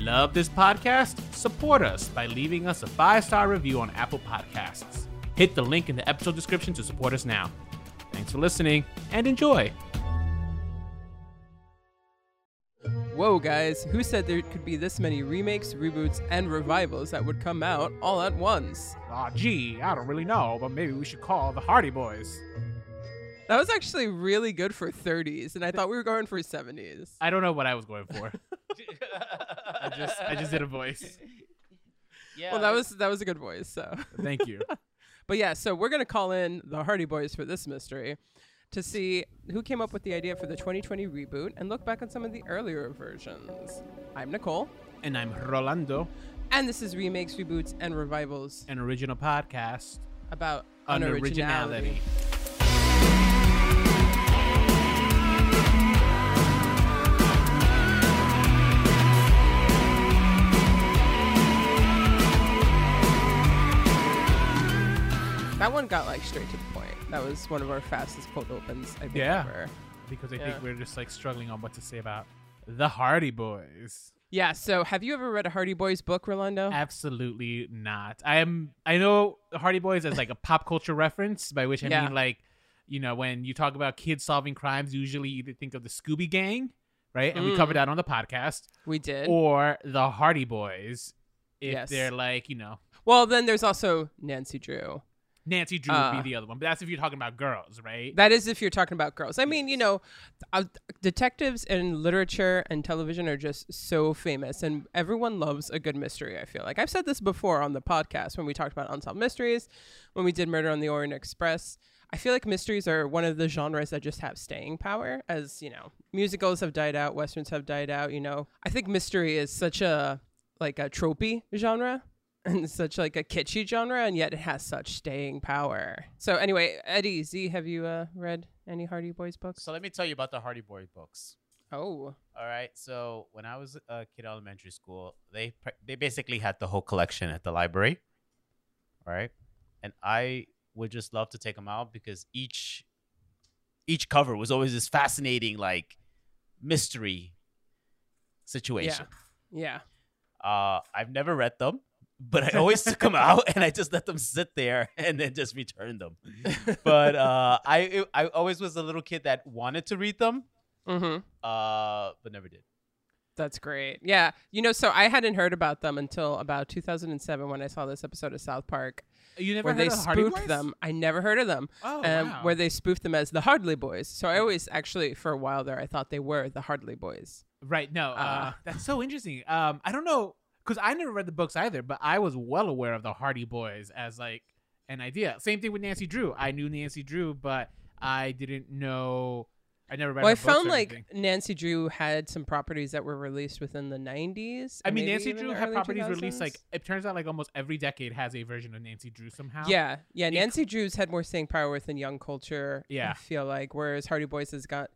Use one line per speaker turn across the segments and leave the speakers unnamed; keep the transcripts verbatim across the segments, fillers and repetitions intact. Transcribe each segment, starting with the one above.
Love this podcast? Support us by leaving us a five-star review on Apple Podcasts. Hit the link in the episode description to support us now. Thanks for listening and enjoy.
Whoa, guys, who said there could be this many remakes, reboots, and revivals that would come out all at once?
Aw, gee, I don't really know, but maybe we should call the Hardy Boys.
That was actually really good for thirties, and I thought we were going for seventies.
I don't know what I was going for. I just I just did a voice.
Yeah. Well, that was that was a good voice, so.
Thank you.
But yeah, so we're going to call in the Hardy Boys for this mystery to see who came up with the idea for the twenty twenty reboot and look back on some of the earlier versions. I'm Nicole.
And I'm Rolando.
And this is Remakes, Reboots, and Revivals.
An original podcast
about
unoriginality.
That one got like straight to the point. That was one of our fastest cold opens, I think,
yeah,
ever.
Because I
yeah.
think we're just like struggling on what to say about the Hardy Boys.
Yeah, so have you ever read a Hardy Boys book, Rolando?
Absolutely not. I am. I know Hardy Boys as like a pop culture reference, by which I
yeah.
mean like, you know, when you talk about kids solving crimes, usually you think of the Scooby Gang, right? And
mm.
we covered that on the podcast.
We did.
Or the Hardy Boys, if
yes.
they're like, you know.
Well, then there's also Nancy Drew.
Nancy Drew
uh,
would be the other one, but that's if you're talking about girls, right?
That is if you're talking about girls. I mean, you know, uh, detectives in literature and television are just so famous, and everyone loves a good mystery, I feel like. I've said this before on the podcast when we talked about Unsolved Mysteries, when we did Murder on the Orient Express. I feel like mysteries are one of the genres that just have staying power, as, you know, musicals have died out, westerns have died out, you know. I think mystery is such a, like a tropey genre. And such like a kitschy genre, and yet it has such staying power. So anyway, Eddie, Z, have you uh, read any Hardy Boys books?
So let me tell you about the Hardy Boy books.
Oh.
All right. So when I was a kid in elementary school, they they basically had the whole collection at the library. All right. And I would just love to take them out because each each cover was always this fascinating like mystery situation.
Yeah.
Yeah. Uh, I've never read them. But I always took them out and I just let them sit there and then just return them. But uh, I I always was a little kid that wanted to read them,
mm-hmm.
uh, but never did.
That's great. Yeah. You know, so I hadn't heard about them until about two thousand seven when I saw this episode of South Park.
You never
where
heard
they
of the Hardy
spoofed
Boys?
them. I never heard of them.
Oh,
um,
wow.
Where they spoofed them as the Hardly Boys. So I always actually, for a while there, I thought they were the Hardly Boys.
Right. No, uh,
Uh,
that's so interesting. Um, I don't know. Because I never read the books either, but I was well aware of the Hardy Boys as like an idea. Same thing with Nancy Drew. I knew Nancy Drew, but I didn't know. I never read.
Well,
her
I
books
found
or
like
anything.
Nancy Drew had some properties that were released within the nineties.
I mean,
maybe
Nancy
even
Drew
the
had
early
properties
two thousands.
released. Like it turns out, like almost every decade has a version of Nancy Drew somehow.
Yeah, yeah.
Inc-
Nancy Drew's had more staying power within young culture.
Yeah.
I feel like, whereas Hardy Boys has got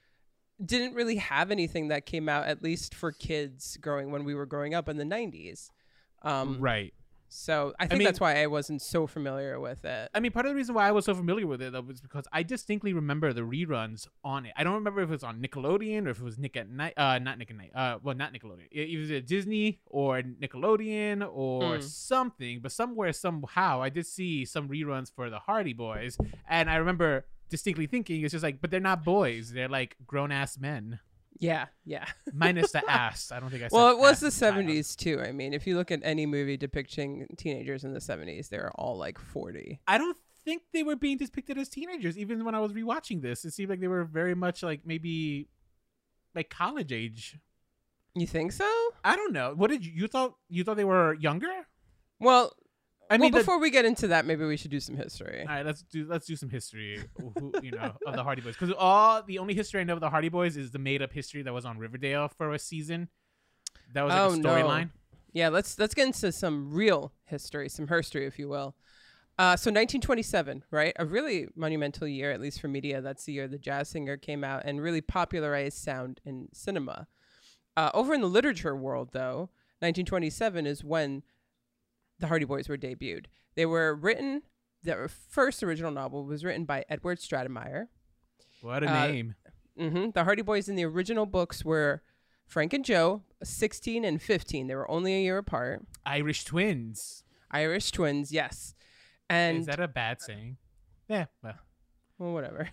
didn't really have anything that came out, at least for kids growing when we were growing up in the nineties. Um,
Right.
So I think
mean-
that's why I wasn't so familiar with it.
I mean, part of the reason why I was so familiar with it though was because I distinctly remember the reruns on it. I don't remember if it was on Nickelodeon or if it was Nick at Night. Uh, not Nick at Night. Uh, well, not Nickelodeon. It, it was a Disney or Nickelodeon or
Mm.
something. But somewhere, somehow, I did see some reruns for the Hardy Boys, and I remember distinctly thinking it's just like, but they're not boys. They're like grown ass men.
Yeah, yeah.
Minus the ass. I don't think I said
Well, it was
ass
the
in the title.
seventies too. I mean, if you look at any movie depicting teenagers in the seventies, they're all like forty.
I don't think they were being depicted as teenagers. Even when I was rewatching this, it seemed like they were very much like maybe like college age.
You think so?
I don't know. What did you, you thought? You thought they were younger?
Well,
I mean,
well,
the-
before we get into that, maybe we should do some history.
all right, let's do let's do some history. Who, you know, of the Hardy Boys, because all the only history I know of the Hardy Boys is the made up history that was on Riverdale for a season. That was like
Oh,
a
no.
storyline.
Yeah, let's let's get into some real history, some herstory, if you will. Uh, so nineteen twenty-seven, right? A really monumental year, at least for media. That's the year the Jazz Singer came out and really popularized sound in cinema. Uh, over in the literature world, though, nineteen twenty-seven is when the Hardy Boys were debuted. They were written, their first original novel was written by Edward Stratemeyer.
What a
Uh,
name!
Mm-hmm. The Hardy Boys in the original books were Frank and Joe, sixteen and fifteen. They were only a year apart.
Irish twins.
Irish twins, yes. And
Is that a bad saying? Yeah. Well.
well, whatever.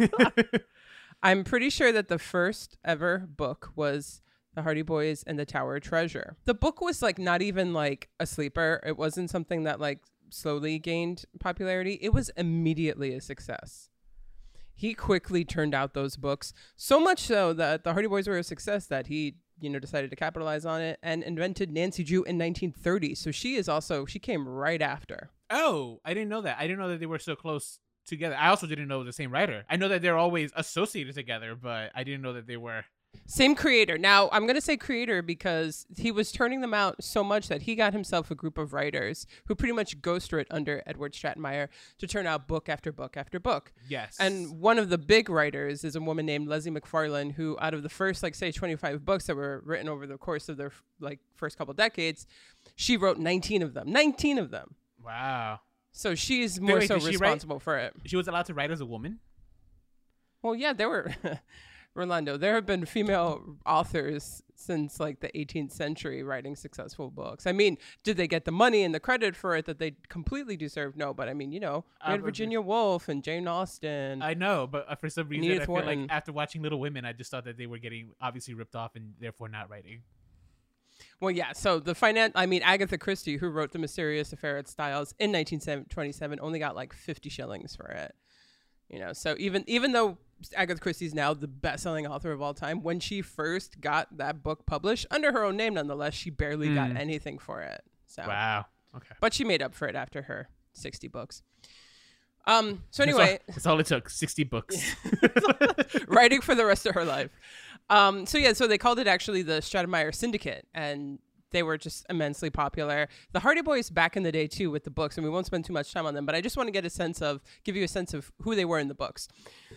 I'm pretty sure that the first ever book was The Hardy Boys and the Tower of Treasure. The book was like not even like a sleeper. It wasn't something that like slowly gained popularity. It was immediately a success. He quickly turned out those books, so much so that the Hardy Boys were a success that he, you know, decided to capitalize on it and invented Nancy Drew in nineteen thirty. So she is also, she came right after.
Oh, I didn't know that. I didn't know that they were so close together. I also didn't know it was the same writer. I know that they're always associated together, but I didn't know that they were.
Same creator. Now, I'm going to say creator because he was turning them out so much that he got himself a group of writers who pretty much ghostwrote under Edward Stratmeyer to turn out book after book after book.
Yes.
And one of the big writers is a woman named Leslie McFarlane, who out of the first, like, say, twenty-five books that were written over the course of their, like, first couple decades, she wrote nineteen of them. nineteen of them.
Wow.
So she's more
wait,
so
did she write-
responsible for it.
She was allowed to write as a woman?
Well, yeah, there were... Rolando, there have been female authors since like the eighteenth century writing successful books. I mean, did they get the money and the credit for it that they completely deserve? No, but I mean, you know, we had
Uh,
Virginia Woolf and Jane Austen.
I know, but uh, for some reason,
Edith
I feel
Wharton.
like after watching Little Women, I just thought that they were getting obviously ripped off and therefore not writing.
Well, yeah. So the finance, I mean, Agatha Christie, who wrote The Mysterious Affair at Styles in nineteen twenty-seven, only got like fifty shillings for it. You know, so even even though Agatha Christie is now the best-selling author of all time, when she first got that book published under her own name, nonetheless, she barely
Mm.
got anything for it. So,
Wow. Okay.
but she made up for it after her sixty books. Um. So
That's
anyway,
all, that's all it took. sixty books.
writing for the rest of her life. Um. So yeah. So they called it actually the Stratemeyer Syndicate, and they were just immensely popular. The Hardy Boys back in the day too with the books, and we won't spend too much time on them, but I just want to get a sense of, give you a sense of who they were in the books.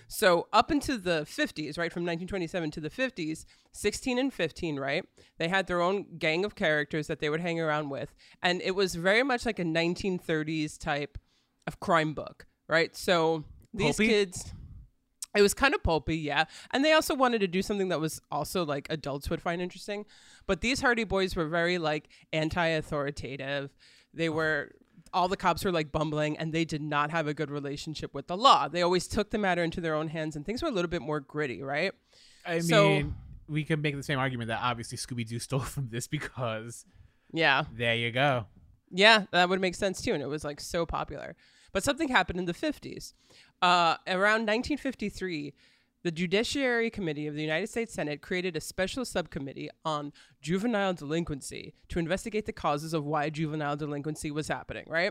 So up into the fifties, right, from nineteen twenty-seven to the fifties, sixteen and fifteen, right, they had their own gang of characters that they would hang around with, and it was very much like a nineteen thirties type of crime book, right? So these
Pulpy?
kids... It was kind of pulpy, yeah. And they also wanted to do something that was also like adults would find interesting. But these Hardy Boys were very like anti-authoritative. They were, all the cops were like bumbling, and they did not have a good relationship with the law. They always took the matter into their own hands, and things were a little bit more gritty, right?
I
So-
mean, we can make the same argument that obviously Scooby-Doo stole from this because
Yeah.
there you go.
Yeah, that would make sense too. And it was like so popular. But something happened in the fifties. Uh, around nineteen fifty-three, the Judiciary Committee of the United States Senate created a special subcommittee on juvenile delinquency to investigate the causes of why juvenile delinquency was happening, right?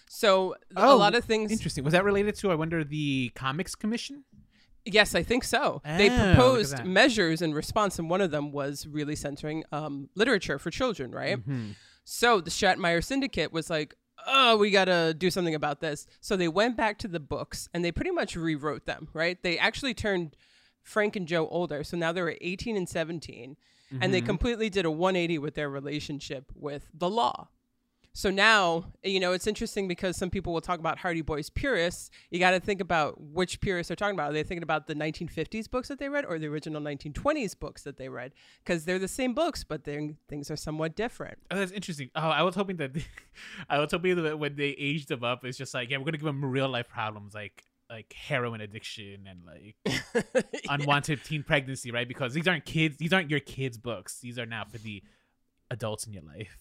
So a
Oh,
lot of things.
Interesting. Was that related to, I wonder, the Comics Commission?
Yes, I think so. They
Oh, look at
proposed
that.
measures in response, and one of them was really censoring um, literature for children, right?
Mm-hmm.
So the Stratmeyer Syndicate was like, oh, we got to do something about this. So they went back to the books and they pretty much rewrote them, right? They actually turned Frank and Joe older. So now they were eighteen and seventeen. And they
Mhm.
completely did a one eighty with their relationship with the law. So now, you know, it's interesting because some people will talk about Hardy Boys purists. You got to think about which purists they're talking about. Are they thinking about the nineteen fifties books that they read or the original nineteen twenties books that they read? Because they're the same books, but they're- things are somewhat different.
Oh, that's interesting. Oh, I was hoping that I was hoping that when they aged them up, it's just like, yeah, we're gonna give them real life problems like like heroin addiction and like unwanted teen pregnancy, right? Because these aren't kids. These aren't your kids' books. These are now for the adults in your life.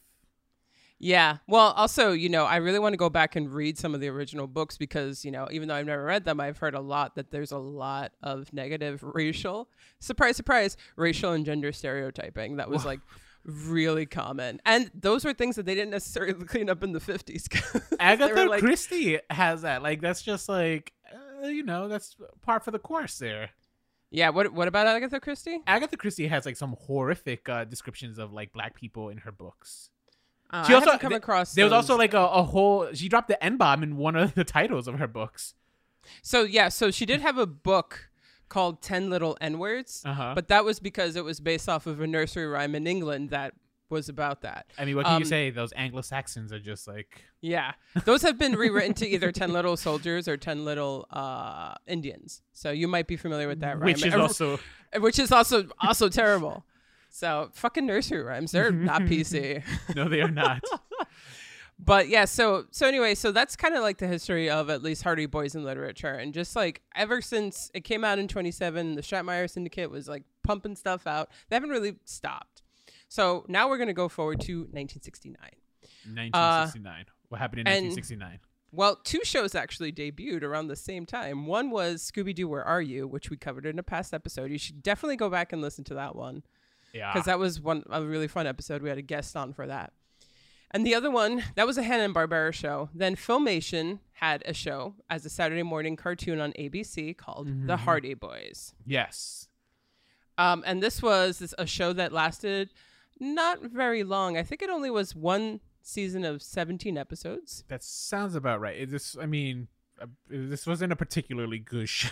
Yeah. Well, also, you know, I really want to go back and read some of the original books because, you know, even though I've never read them, I've heard a lot that there's a lot of negative racial, surprise, surprise, racial and gender stereotyping that was
Whoa.
like really common. And those were things that they didn't necessarily clean up in the fifties.
Agatha
like,
Christie has that. Like that's just like uh, you know, that's par for the course there.
yeah. What, what about Agatha Christie?
Agatha Christie has like some horrific uh, descriptions of like black people in her books.
Uh,
She
I
also-
haven't come
th-
across
There was also
those.
like a, a whole. She dropped the N bomb in one of the titles of her books.
So, yeah. So she did have a book called ten Little N-Words,
Uh huh.
but that was because it was based off of a nursery rhyme in England that was about that.
I mean, what can
um,
you say? Those Anglo Saxons are just like.
Yeah. Those have been rewritten to either ten Little Soldiers or ten Little uh, Indians. So you might be familiar with that rhyme.
Which is
Uh,
also
which is also also terrible. So fucking nursery rhymes, they're not P C.
No, they are not.
But yeah, so so anyway, so that's kind of like the history of at least Hardy Boys in literature, and just like ever since it came out in twenty-seven, the Stratmeyer Syndicate was like pumping stuff out. They haven't really stopped. So now we're gonna go forward to nineteen sixty-nine.
nineteen sixty-nine. Uh, what happened in nineteen sixty-nine?
Well, two shows actually debuted around the same time. One was Scooby-Doo, Where Are You?, which we covered in a past episode. You should definitely go back and listen to that one.
Yeah.
Because that was one a really fun episode. We had a guest on for that. And the other one, that was a Hanna-Barbera show. Then Filmation had a show as a Saturday morning cartoon on A B C called mm-hmm. The Hardy Boys.
Yes.
Um, and this was this, a show that lasted not very long. I think it only was one season of seventeen episodes.
That sounds about right. It just, I mean, uh, this wasn't a particularly good show.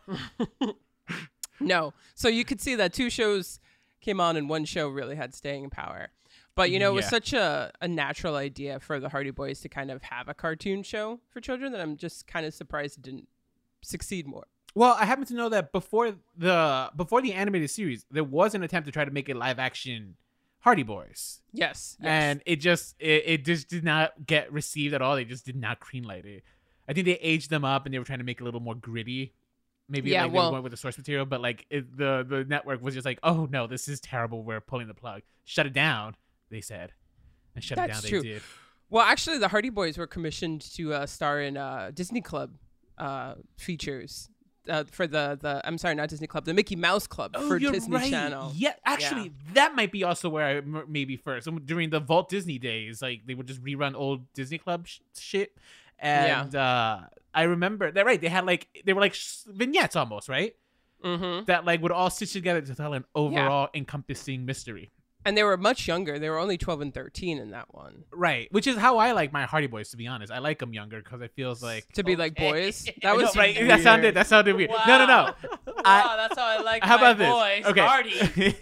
No. So you could see that two shows came on and one show really had staying power. But, you know, it was
yeah.
such a, a natural idea for the Hardy Boys to kind of have a cartoon show for children that I'm just kind of surprised it didn't succeed more.
Well, I happen to know that before the before the animated series, there was an attempt to try to make a live action Hardy Boys.
Yes. yes.
And it just it, it just did not get received at all. They just did not greenlight it. I think they aged them up and they were trying to make it a little more gritty. Maybe
yeah,
like
well,
they went with the source material, but like it, the the network was just like, oh no, this is terrible. We're pulling the plug. Shut it down, they said, and shut
That's
it down.
True.
They did.
Well, actually, the Hardy Boys were commissioned to uh, star in uh, Disney Club uh, features uh, for the the. I'm sorry, not Disney Club, the Mickey Mouse Club
oh,
for
you're
Disney
right.
Channel.
Yeah, actually,
yeah.
that might be also where I m- maybe first um, during the Walt Disney days, like they would just rerun old Disney Club sh- shit, and yeah. uh, I remember that right. They had like they were like sh- vignettes almost, right?
Mm-hmm.
That like would all stitch together to tell an overall yeah. encompassing mystery.
And they were much younger. They were only twelve and thirteen in that one.
Right. Which is how I like my Hardy Boys, to be honest. I like them younger because it feels like...
To be
okay.
like boys? That was
no, right.
weird.
That sounded, that sounded weird.
Wow.
No, no, no.
Wow,
I,
that's how I like
how
my
about
boys.
This? Okay.
Hardy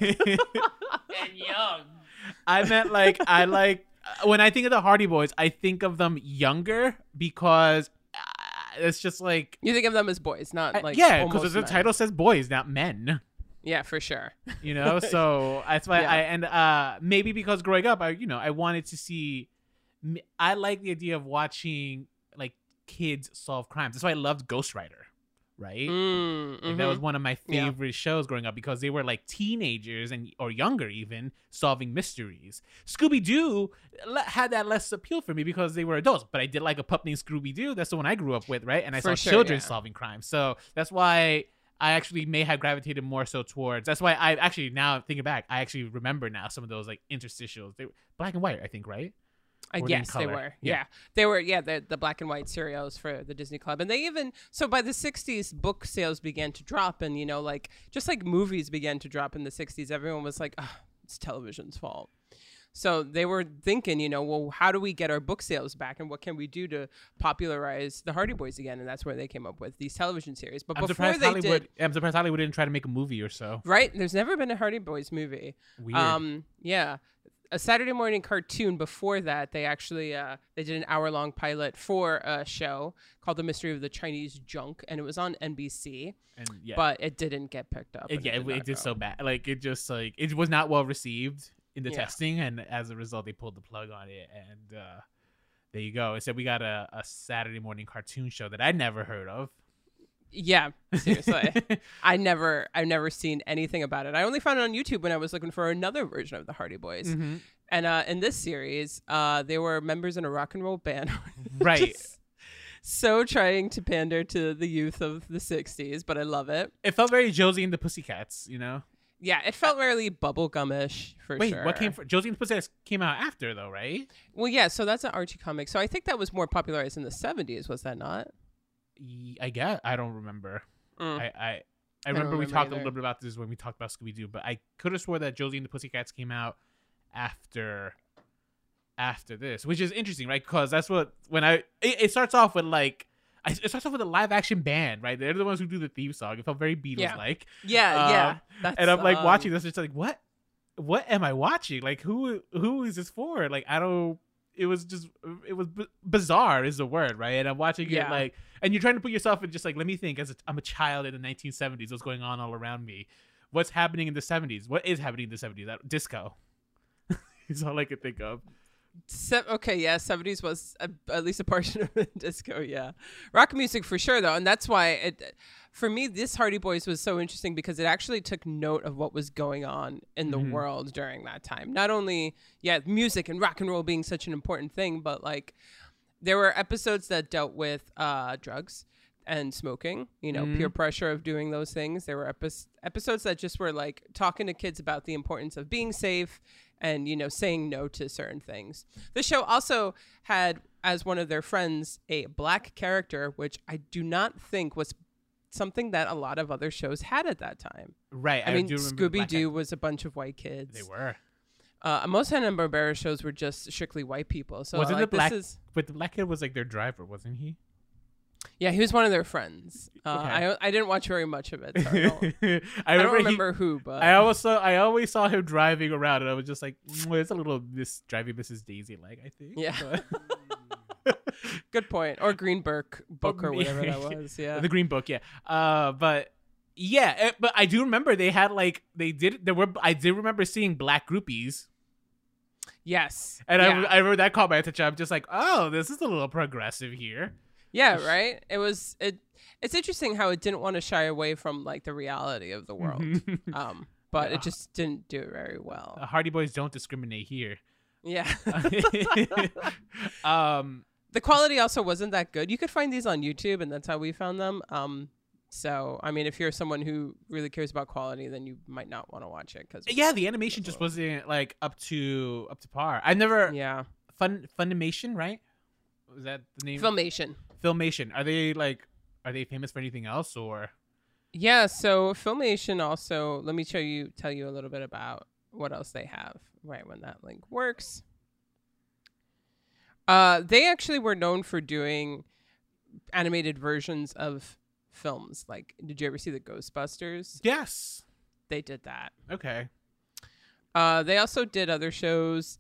and young.
I meant like, I like... When I think of the Hardy Boys, I think of them younger because... It's just like
you think of them as boys, not like
uh, yeah, because the
men.
title says boys, not men.
Yeah, for sure.
You know, so that's why
yeah.
I and uh maybe because growing up, I you know I wanted to see. I like the idea of watching like kids solve crimes. That's why I loved Ghost Rider, right?
Mm,
like,
mm-hmm.
that was one of my favorite
yeah.
shows growing up because they were like teenagers and or younger even solving mysteries. Scooby Doo had that less appeal for me because they were adults, but I did like a pup named Scooby Doo. That's the one I grew up with, right? And I
for
saw
sure,
children
yeah.
solving crimes, so that's why I actually may have gravitated more so towards. That's why I actually now thinking back, I actually remember now some of those like interstitials. They were black and white, I think, right?
I
Or
guess
in
they
color.
were.
Yeah.
Yeah. They were, yeah, the, the black and white serials for the Disney Club. And they even, so by the sixties, book sales began to drop. And, you know, like, just like movies began to drop in the sixties, everyone was like, oh, it's television's fault. So they were thinking, you know, well, how do we get our book sales back? And what can we do to popularize the Hardy Boys again? And that's where they came up with these television series. But
I'm
before
surprised
they
Hollywood.
did,
I'm surprised Hollywood didn't try to make a movie or so.
right? There's never been a Hardy Boys movie.
Weird.
Um, yeah. A Saturday morning cartoon before that, they actually uh, they did an hour long pilot for a show called The Mystery of the Chinese Junk, and it was on N B C.
And yeah,
But it didn't get picked up.
it,
and
yeah,
did
it, it
not
did
go.
so bad. Like it just like it was not well received in the
Yeah.
testing, and as a result, they pulled the plug on it. And uh, there you go. It said we got a, a Saturday morning cartoon show that I'd never heard of.
Yeah, seriously. I never, I've never seen anything about it. I only found it on YouTube when I was looking for another version of the Hardy Boys.
Mm-hmm.
And uh, in this series, uh, they were members in a rock and roll band.
Right.
Just so trying to pander to the youth of the sixties, but I love it.
It felt very Josie and the Pussycats, you know.
Yeah, it felt really bubblegumish for
Wait,
sure.
what came for Josie and the Pussycats came out after though, right?
Well, yeah, so that's an Archie comic. So I think that was more popularized in the seventies, was that not?
Ye- I guess I don't remember.
Mm.
I, I I
don't
remember we
remember
talked a
either.
little bit about this when we talked about Scooby Doo, but I could have swore that Josie and the Pussycats came out after after this, which is interesting, right? Because that's what when I it, it starts off with like I, it starts off with a live action band, right? They're the ones who do the theme song. It felt very Beatles like,
Yeah,
Um,
yeah. That's,
and I'm like
um,
watching this. It's like what what am I watching? Like who who is this for? Like I don't. It was just it was b- bizarre is the word, right? And I'm watching
Yeah.
it like, and you're trying to put yourself in just like let me think as a, I'm a child in the nineteen seventies. What's going on all around me? what's happening in the seventies. What is happening in the seventies? That disco. Is all I could think of.
Se- okay, yeah, seventies was a, at least a portion of disco, yeah. Rock music for sure, though, and that's why it, for me, this Hardy Boys was so interesting because it actually took note of what was going on in the
Mhm.
world during that time. Not only, yeah, music and rock and roll being such an important thing, but like there were episodes that dealt with uh, drugs and smoking, you know,
Mhm.
peer pressure of doing those things. There were epi- episodes that just were like talking to kids about the importance of being safe and, you know, saying no to certain things. The show also had as one of their friends a black character, which I do not think was something that a lot of other shows had at that time.
Right.
I, mean,
do remember Black
Scooby-Doo
Eyed-
was a bunch of white kids.
They were.
Uh, most Hanna-Barbera shows were just strictly white people. So
Wasn't
like,
the black-
this is...
But the black kid was like their driver, wasn't he?
Yeah, he was one of their friends. Uh,
Okay.
I I didn't watch very much of it. So I don't,
I
I don't
remember, he-
remember who, but
I always saw I always saw him driving around, and I was just like, mm, "It's a little Miss driving Missus Daisy like I think."
Yeah.
But-
good point. Or Greenberg book or
me-
whatever that was. Yeah.
the Green Book, yeah. Uh, but yeah, eh, but I do remember they had like they did there were I did remember seeing black groupies,
Yes.
and
yeah.
I I remember that caught my attention. I'm just like, oh, this is a little progressive here.
Yeah, right? It was it it's interesting how it didn't want to shy away from like the reality of the world. Um, but
Yeah.
it just didn't do it very well.
Uh, Hardy Boys don't discriminate here.
Yeah.
um.
The quality also wasn't that good. You could find these on YouTube and that's how we found them. Um so I mean if you're someone who really cares about quality then you might not want to watch it cuz
Yeah, the animation just wasn't like up to up to par. I never
Yeah.
Fun Funimation, right? Was that the name?
Filmation.
Filmation. Are they like are they famous for anything else or?
Yeah, so Filmation also, let me show you tell you a little bit about what else they have right when that link works. Uh, they actually were known for doing animated versions of films. Like, did you ever see the Ghostbusters?
Yes.
They did that.
Okay.
Uh, they also did other shows.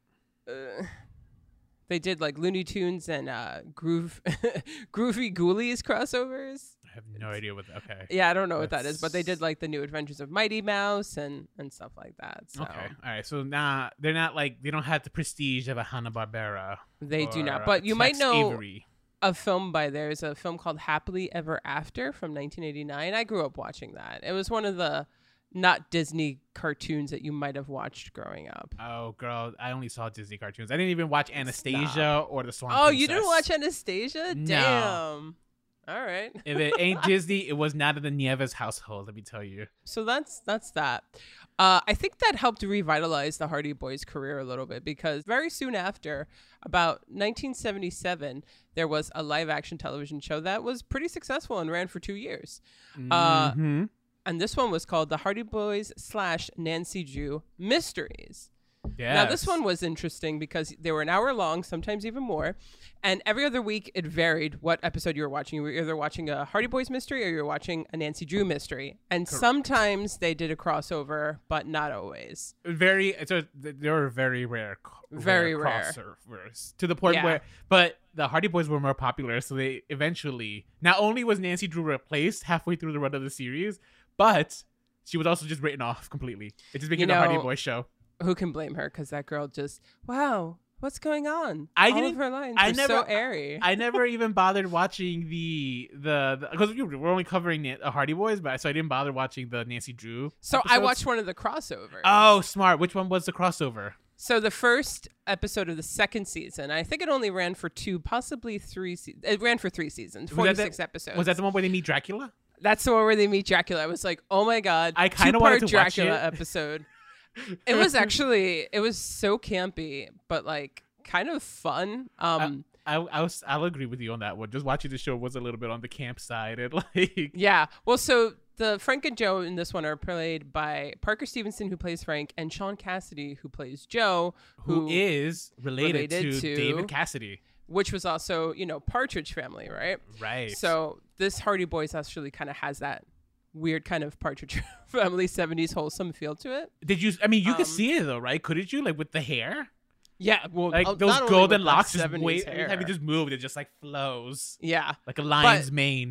Uh, they did like Looney Tunes and uh, Groove, Groovy Ghoulies crossovers.
I have no idea what. Okay.
Yeah, I don't know what that is, but they
That's-
did like the New Adventures of Mighty Mouse and and stuff like that. So
Okay. All right. So now they're not like they don't have the prestige of a Hanna Barbera.
they do not. But you might know
Avery.
a film by there's a film called Happily Ever After from nineteen eighty-nine. I grew up watching that. It was one of the not Disney cartoons that you might have watched growing up.
Oh, girl, I only saw Disney cartoons. I didn't even watch Anastasia or the Swan.
Oh,
Princess.
you didn't watch Anastasia?
No.
Damn. All right.
If it ain't Disney, it was not in the Nieves household. Let me tell you.
So that's that's that. Uh, I think that helped revitalize the Hardy Boys' career a little bit because very soon after, about nineteen seventy-seven, there was a live-action television show that was pretty successful and ran for two years. Uh,
Mhm.
And this one was called The Hardy Boys slash Nancy Drew Mysteries.
Yes.
Now, this one was interesting because they were an hour long, sometimes even more. And every other week, it varied what episode you were watching. You were either watching a Hardy Boys mystery or you were watching a Nancy Drew mystery. And
Correct.
sometimes they did a crossover, but not always.
very. So they were very rare.
Very rare.
crossovers to the point
Yeah.
where, but the Hardy Boys were more popular, so they eventually. Not only was Nancy Drew replaced halfway through the run of the series, but she was also just written off completely. It just became
You
a Hardy
know,
Boys show.
Who can blame her? Because that girl just, wow, what's going on?
I
All
didn't-
of her lines
I
were
never-
so airy.
I never even bothered watching the the because we're only covering the Hardy Boys, but so I didn't bother watching the Nancy Drew.
so I
episodes.
watched one of the crossovers.
Oh, smart! Which one was the crossover?
So the first episode of the second season, I think it only ran for two, possibly three. Se- it ran for three seasons,
Was that the-
forty-six episodes.
Was that the one where they meet Dracula?
That's the one where they meet Dracula. I was like, oh my god,
I kinda
two-part
wanted to watch
Dracula
it.
episode. It was actually, it was so campy, but like kind of fun. Um,
I, I was I'll agree with you on that one. Just watching the show was a little bit on the camp side and like
yeah. Well, so the Frank and Joe in this one are played by Parker Stevenson, who plays Frank, and Sean Cassidy, who plays Joe,
who is related,
related
to,
to-
David Cassidy.
which was also, you know, Partridge Family, right?
Right.
So this Hardy Boys actually kind of has that weird kind of Partridge Family seventies wholesome feel to it.
did you? I mean, you
um,
could see it though, right? Couldn't you? Like with the hair,
Yeah, well,
like
uh,
those
not only
golden
with, like,
locks just
seventies
wait.
hair.
Have you just moved? It just like flows
Yeah,
like a lion's
But-
mane.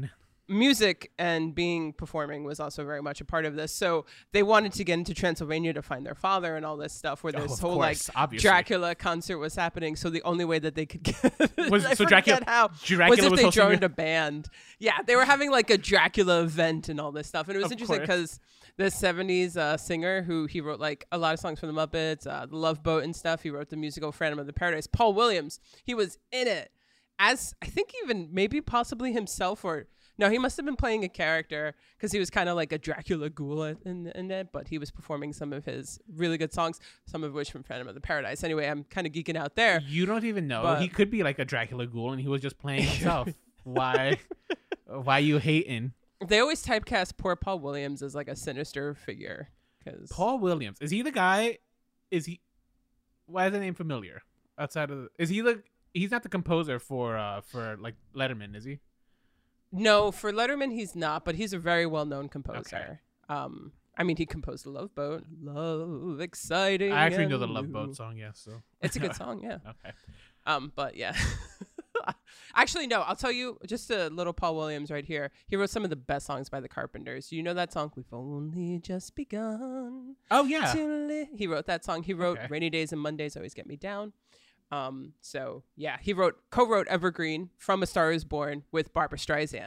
music and being performing was also very much a part of this. So they wanted to get into Transylvania to find their father and all this stuff where
Oh,
this
of
whole
course,
like
obviously.
Dracula concert was happening. So the only way that they could get
Was-
I
so
forget
Dracula-
how
Dracula
was if
was
they
hosting
joined
the-
a band. Yeah, they were having like a Dracula event and all this stuff. And it was
Of
interesting
course.
because the seventies uh, singer who he wrote like a lot of songs for the Muppets, uh, the Love Boat and stuff. He wrote the musical Phantom of the Paradise. Paul Williams, he was in it as I think even maybe possibly himself or no, he must have been playing a character because he was kind of like a Dracula ghoul in, in it, but he was performing some of his really good songs, some of which from Phantom of the Paradise. Anyway, I'm kind of geeking out there.
You don't even know.
But-
He could be like a Dracula ghoul, and he was just playing himself. Why? Why you hating?
They always typecast poor Paul Williams as like a sinister figure. Cause
Paul Williams, is he the guy? Is he? Why is the name familiar? Outside of, the, is he the? He's not the composer for uh for like Letterman, is he?
No, for Letterman, he's not, but he's a very well-known composer.
Okay.
Um, I mean, he composed the Love Boat. Love, exciting.
I actually know
and
the Love
new.
Boat song, yes. So
It's a good song, yeah.
Okay.
Um, but yeah. Actually, no, I'll tell you just a little Paul Williams right here. He wrote some of the best songs by the Carpenters. Do you know that song? We've only just begun.
Oh yeah.
to li-" He wrote that song. He wrote
Okay.
Rainy Days and Mondays Always Get Me Down. Um, so yeah, he wrote co-wrote Evergreen From a Star Is Born with Barbara Streisand.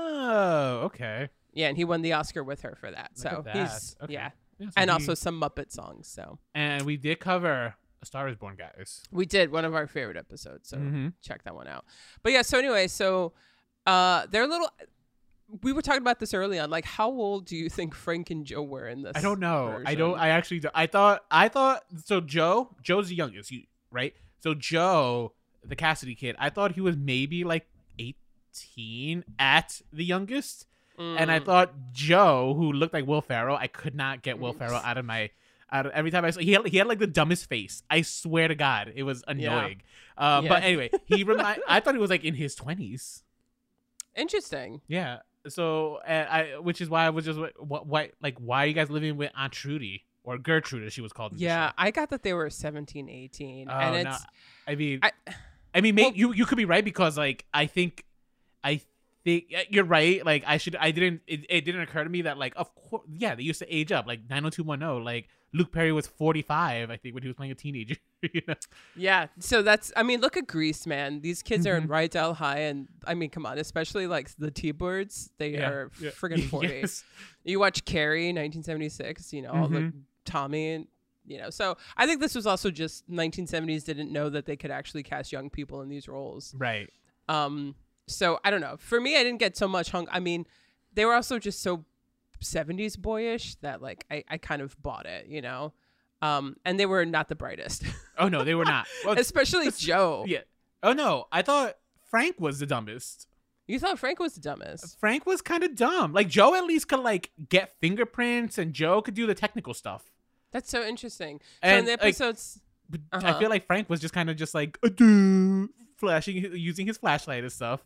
Oh, okay.
Yeah, and he won the Oscar with her for that.
Look
so
at
he's
that. Okay.
yeah.
Yeah, so
And
he-
also some Muppet songs. So
and we did cover A Star Is Born, guys.
we did one of our favorite episodes. So
Mhm.
check that one out. But yeah, so anyway, so uh they're a little we were talking about this early on. Like, how old do you think Frank and Joe were in this?
I don't know. I don't.
version?
I actually. Don't, I thought. I thought. So Joe. Joe's the youngest. You right. So Joe, the Cassidy kid. I thought he was maybe like eighteen at the youngest, and I
Mm.
thought Joe, who looked like Will Ferrell, I could not get Will
Mm.
Ferrell out of my. Out of, every time I saw, he had he had like the dumbest face. I swear to God, it was annoying. Uh,
Yeah.
But anyway, he remind. I thought he was like in his twenties.
Interesting.
Yeah. So uh, I, which is why I was just what, what, like, why are you guys living with Aunt Trudy or Gertrude, as she was called? In the
Yeah,
show?
I got that they were seventeen, eighteen.
Oh,
and
no.
it's
I mean,
I-
I, mean, may,
well-
you you could be right because like I think, I think yeah, you're right. Like I should, I didn't. It, it didn't occur to me that like, of course, yeah, they used to age up. Like nine oh two one oh. Like Luke Perry was forty-five, I think, when he was playing a teenager. You know?
yeah. So that's I mean, look at Grease, man. These kids are in
Mhm.
Rydell High, and I mean, come on, especially like the T-Birds, they
Yeah,
are
yeah.
friggin' forty.
Yes.
You watch Carrie, nineteen seventy-six, you know, all the
Mhm.
Tommy and you know. So I think this was also just nineteen seventies didn't know that they could actually cast young people in these roles.
Right.
Um so I don't know. For me, I didn't get so much hung. I mean, they were also just so seventies boyish that like I, I kind of bought it, you know. Um and they were not the brightest.
Oh no, they were not. Well,
Especially Joe.
yeah. Oh no, I thought Frank was the dumbest.
You thought Frank was the dumbest.
Frank was kind of dumb. Like Joe at least could like get fingerprints, and Joe could do the technical stuff.
That's so interesting. So
And,
in the
like,
episodes
But
Uh-huh.
I feel like Frank was just kind of just like "Adoo," flashing, using his flashlight and stuff.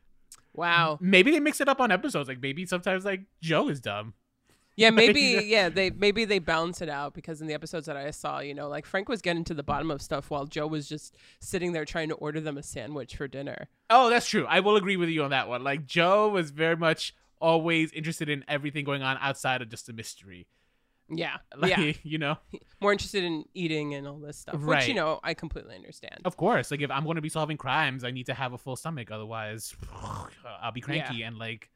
wow.
Maybe they mix it up on episodes. Like maybe sometimes like Joe is dumb.
Yeah, maybe yeah, they maybe they balance it out because in the episodes that I saw, you know, like Frank was getting to the bottom of stuff while Joe was just sitting there trying to order them a sandwich for dinner.
Oh, that's true. I will agree with you on that one. Like Joe was very much always interested in everything going on outside of just the mystery.
Yeah.
Like,
yeah.
you know,
More interested in eating and all this stuff, which
Right.
you know, I completely understand.
of course. Like if I'm going to be solving crimes, I need to have a full stomach. Otherwise, I'll be cranky and like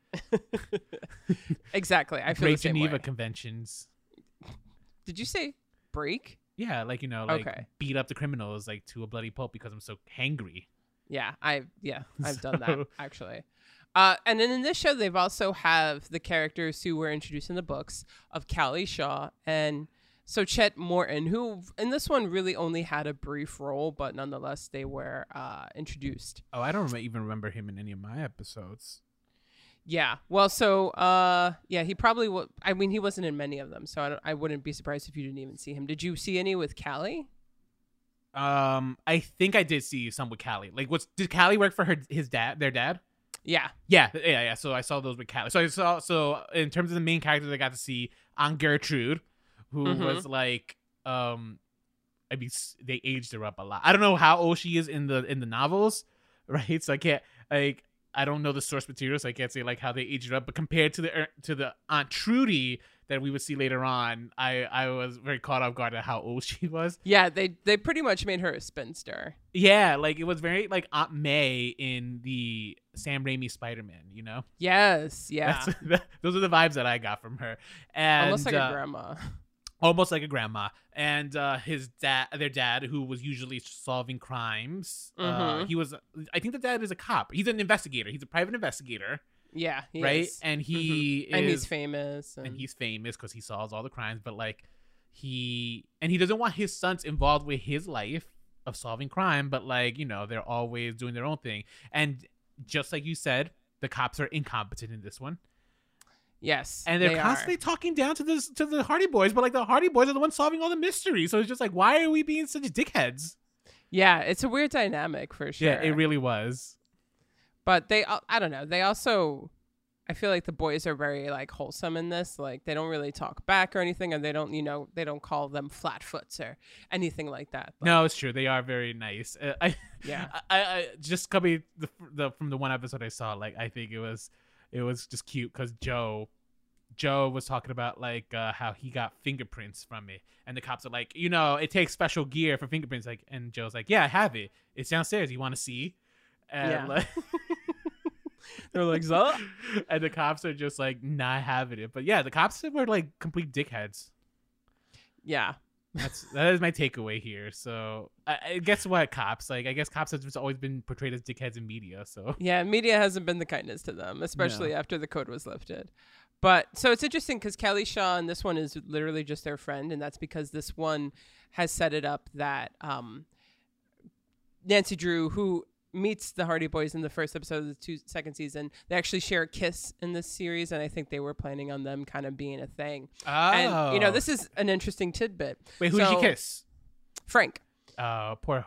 Exactly. I feel
break
the same
Geneva
way.
conventions.
Did you say break?
Yeah, like you know, like
Okay.
beat up the criminals like to a bloody pulp because I'm so hangry.
Yeah, I yeah, I've done that
So-
actually. Uh, and then in this show, they've also have the characters who were introduced in the books of Callie Shaw and so Chet Morton, who in this one really only had a brief role, but nonetheless they were uh, introduced.
Oh, I don't rem- even remember him in any of my episodes.
Yeah, well, so uh, yeah, he probably w- I mean, he wasn't in many of them, so I, don't, I wouldn't be surprised if you didn't even see him. Did you see any with Callie?
Um, I think I did see some with Callie. Like, what's did Callie work for her his dad, their dad?
Yeah,
Yeah, yeah, yeah. So I saw those with Callie. So I saw. So in terms of the main characters, I got to see Aunt Gertrude, who
Mhm.
was like, um, I mean, s- they aged her up a lot. I don't know how old she is in the in the novels, right? So I can't like. I don't know the source material, so I can't say like how they aged it up. But compared to the er, to the Aunt Trudy that we would see later on, I I was very caught off guard at how old she was.
Yeah, they they pretty much made her a spinster.
Yeah, like it was very like Aunt May in the Sam Raimi Spider-Man. You know.
Yes, yeah.
That's, those are the vibes that I got from her. And
almost like
uh,
a grandma.
Almost like a grandma. And uh, his dad, their dad, who was usually solving crimes. Uh,
Mhm.
he was, I think the dad is a cop. He's an investigator. He's a private investigator,
Yeah, he
right?
is.
And he
Mhm. and he's
is,
famous. And,
and he's famous because he solves all the crimes. But like, he and he doesn't want his sons involved with his life of solving crime. But like, you know, they're always doing their own thing. And just like you said, the cops are incompetent in this one.
yes,
And they're
they
constantly talking down to the to the Hardy Boys, but like the Hardy Boys are the ones solving all the mysteries. So it's just like, why are we being such dickheads?
are. Yeah, it's a weird dynamic for sure.
Yeah, it really was.
But they, al- I don't know. They also, I feel like the boys are very like wholesome in this. Like they don't really talk back or anything, and they don't, you know, they don't call them flatfoots or anything like that. But,
No, it's true. They are very nice. Uh, I,
Yeah.
I, I, I just coming the, the from the one episode I saw, like I think it was, it was just cute because Joe, Joe was talking about like uh, how he got fingerprints from it, and the cops are like, you know, it takes special gear for fingerprints. Like, and Joe's like, yeah, I have it. It's downstairs. You want to see? And
Yeah.
like,
They're like, "Zuh?"
and the cops are just like not having it. But yeah, the cops were like complete dickheads.
Yeah.
That's that is my takeaway here. So I, I guess what cops like I guess cops have just always been portrayed as dickheads in media. So
Yeah, media hasn't been the kindness to them, especially
No.
after the code was lifted. But so it's interesting because Kelly Shaw and this one is literally just their friend, and that's because this one has set it up that um, Nancy Drew, who meets the Hardy Boys in the first episode of the two, second season, they actually share a kiss in this series, and I think they were planning on them kind of being a thing.
oh,
And you know, this is an interesting tidbit.
wait, who did
So,
you kiss?
Frank.
Uh, poor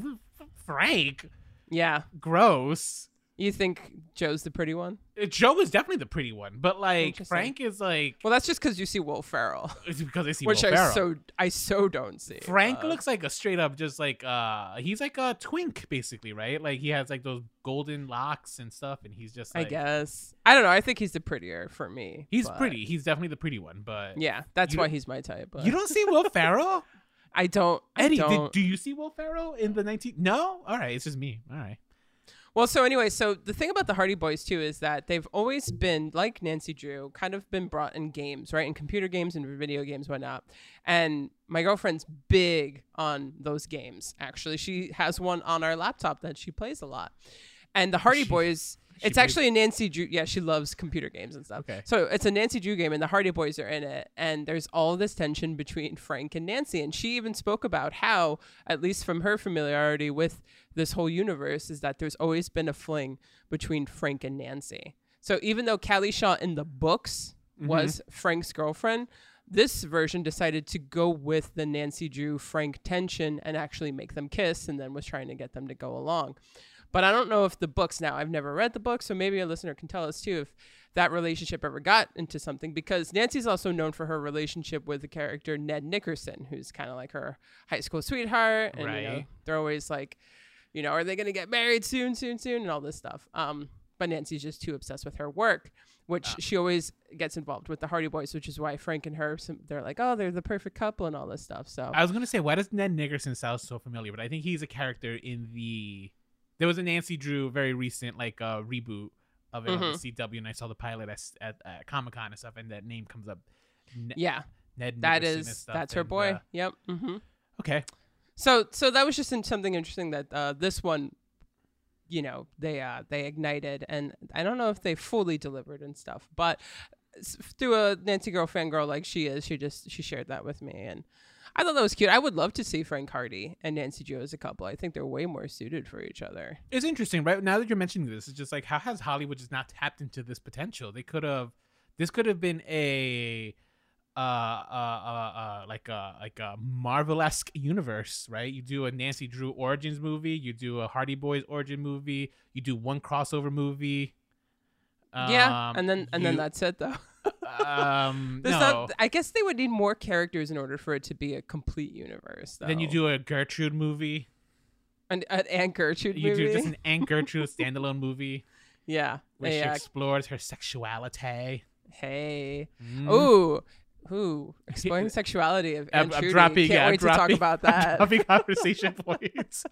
Frank.
Yeah.
Gross.
You think Joe's the pretty one?
Uh, Joe is definitely the pretty one, but like
Interesting.
Frank is like
Well, that's just because you see Will Ferrell,
it's because I see
which
Will
I
Ferrell.
so I so don't see.
Frank
Uh,
looks like a straight up just like uh he's like a twink basically, right? Like he has like those golden locks and stuff, and he's just
I
like
guess I don't know. I think he's the prettier for me.
he's
but-
pretty. He's definitely the pretty one, but
Yeah, that's
You
why
don't-
he's my type. But
you don't see Will Ferrell?
I don't. I
Eddie,
don't.
did, do you see Will Ferrell in the nineteen? No? All right, it's just me. All right.
Well, so anyway, so the thing about the Hardy Boys too is that they've always been like Nancy Drew, kind of been brought in games, right, in computer games and video games, whatnot. And my girlfriend's big on those games. Actually, she has one on our laptop that she plays a lot. And the Hardy
She-
Boys,
she
it's
plays-
actually a Nancy Drew. Yeah, she loves computer games and stuff.
Okay.
So it's a Nancy Drew game, and the Hardy Boys are in it. And there's all this tension between Frank and Nancy. And she even spoke about how, at least from her familiarity with this whole universe, is that there's always been a fling between Frank and Nancy. So even though Callie Shaw in the books was Frank's girlfriend, this version decided to go with the Nancy Drew Frank tension and actually make them kiss, and then was trying to get them to go along. But I don't know if the books now, I've never read the book, so maybe a listener can tell us too if that relationship ever got into something, because Nancy's also known for her relationship with the character Ned Nickerson, who's kind of like her high school sweetheart. And, you know,
Right.
they're always like, you know, are they going to get married soon, soon, soon, and all this stuff. Um, but Nancy's just too obsessed with her work, which
Ah.
she always gets involved with the Hardy Boys, which is why Frank and her, some, they're like, oh, they're the perfect couple and all this stuff. So
I was gonna say, why does Ned Nickerson sound so familiar? But I think he's a character in the. There was a Nancy Drew very recent like uh, reboot of it on the
Mhm.
C W, and I saw the pilot at, at, at Comic Con and stuff, and that name comes up. Ne-
yeah,
Ned
that
Nickerson and
is,
stuff,
that's her
and,
boy.
uh,
Yep. Mm-hmm.
okay.
So, so that was just in something interesting that uh, this one, you know, they uh, they ignited, and I don't know if they fully delivered and stuff, but s- through a Nancy girl fangirl like she is, she just she shared that with me, and I thought that was cute. I would love to see Frank Hardy and Nancy Drew as a couple. I think they're way more suited for each other.
It's interesting, right? Now that you're mentioning this, it's just like, how has Hollywood just not tapped into this potential? They could have, this could have been a, uh, uh, uh, uh like a like a Marvel-esque universe, right? You do a Nancy Drew origins movie, you do a Hardy Boys origin movie, you do one crossover movie.
yeah,
Um,
and then and then
you-
that's it though.
um
There's
no.
not, I guess they would need more characters in order for it to be a complete universe. Though.
Then you do a Gertrude movie.
an, an Aunt Gertrude
You
movie.
do just an Aunt Gertrude standalone movie.
Yeah.
where
Hey,
she
uh,
explores her sexuality.
hey.
Mm.
Ooh. Ooh. Exploring sexuality of
I'm,
Aunt
I'm
Trudy.
dropping.
Can't
yeah, I'm
wait
dropping,
to talk about
I'm
that.
dropping conversation points.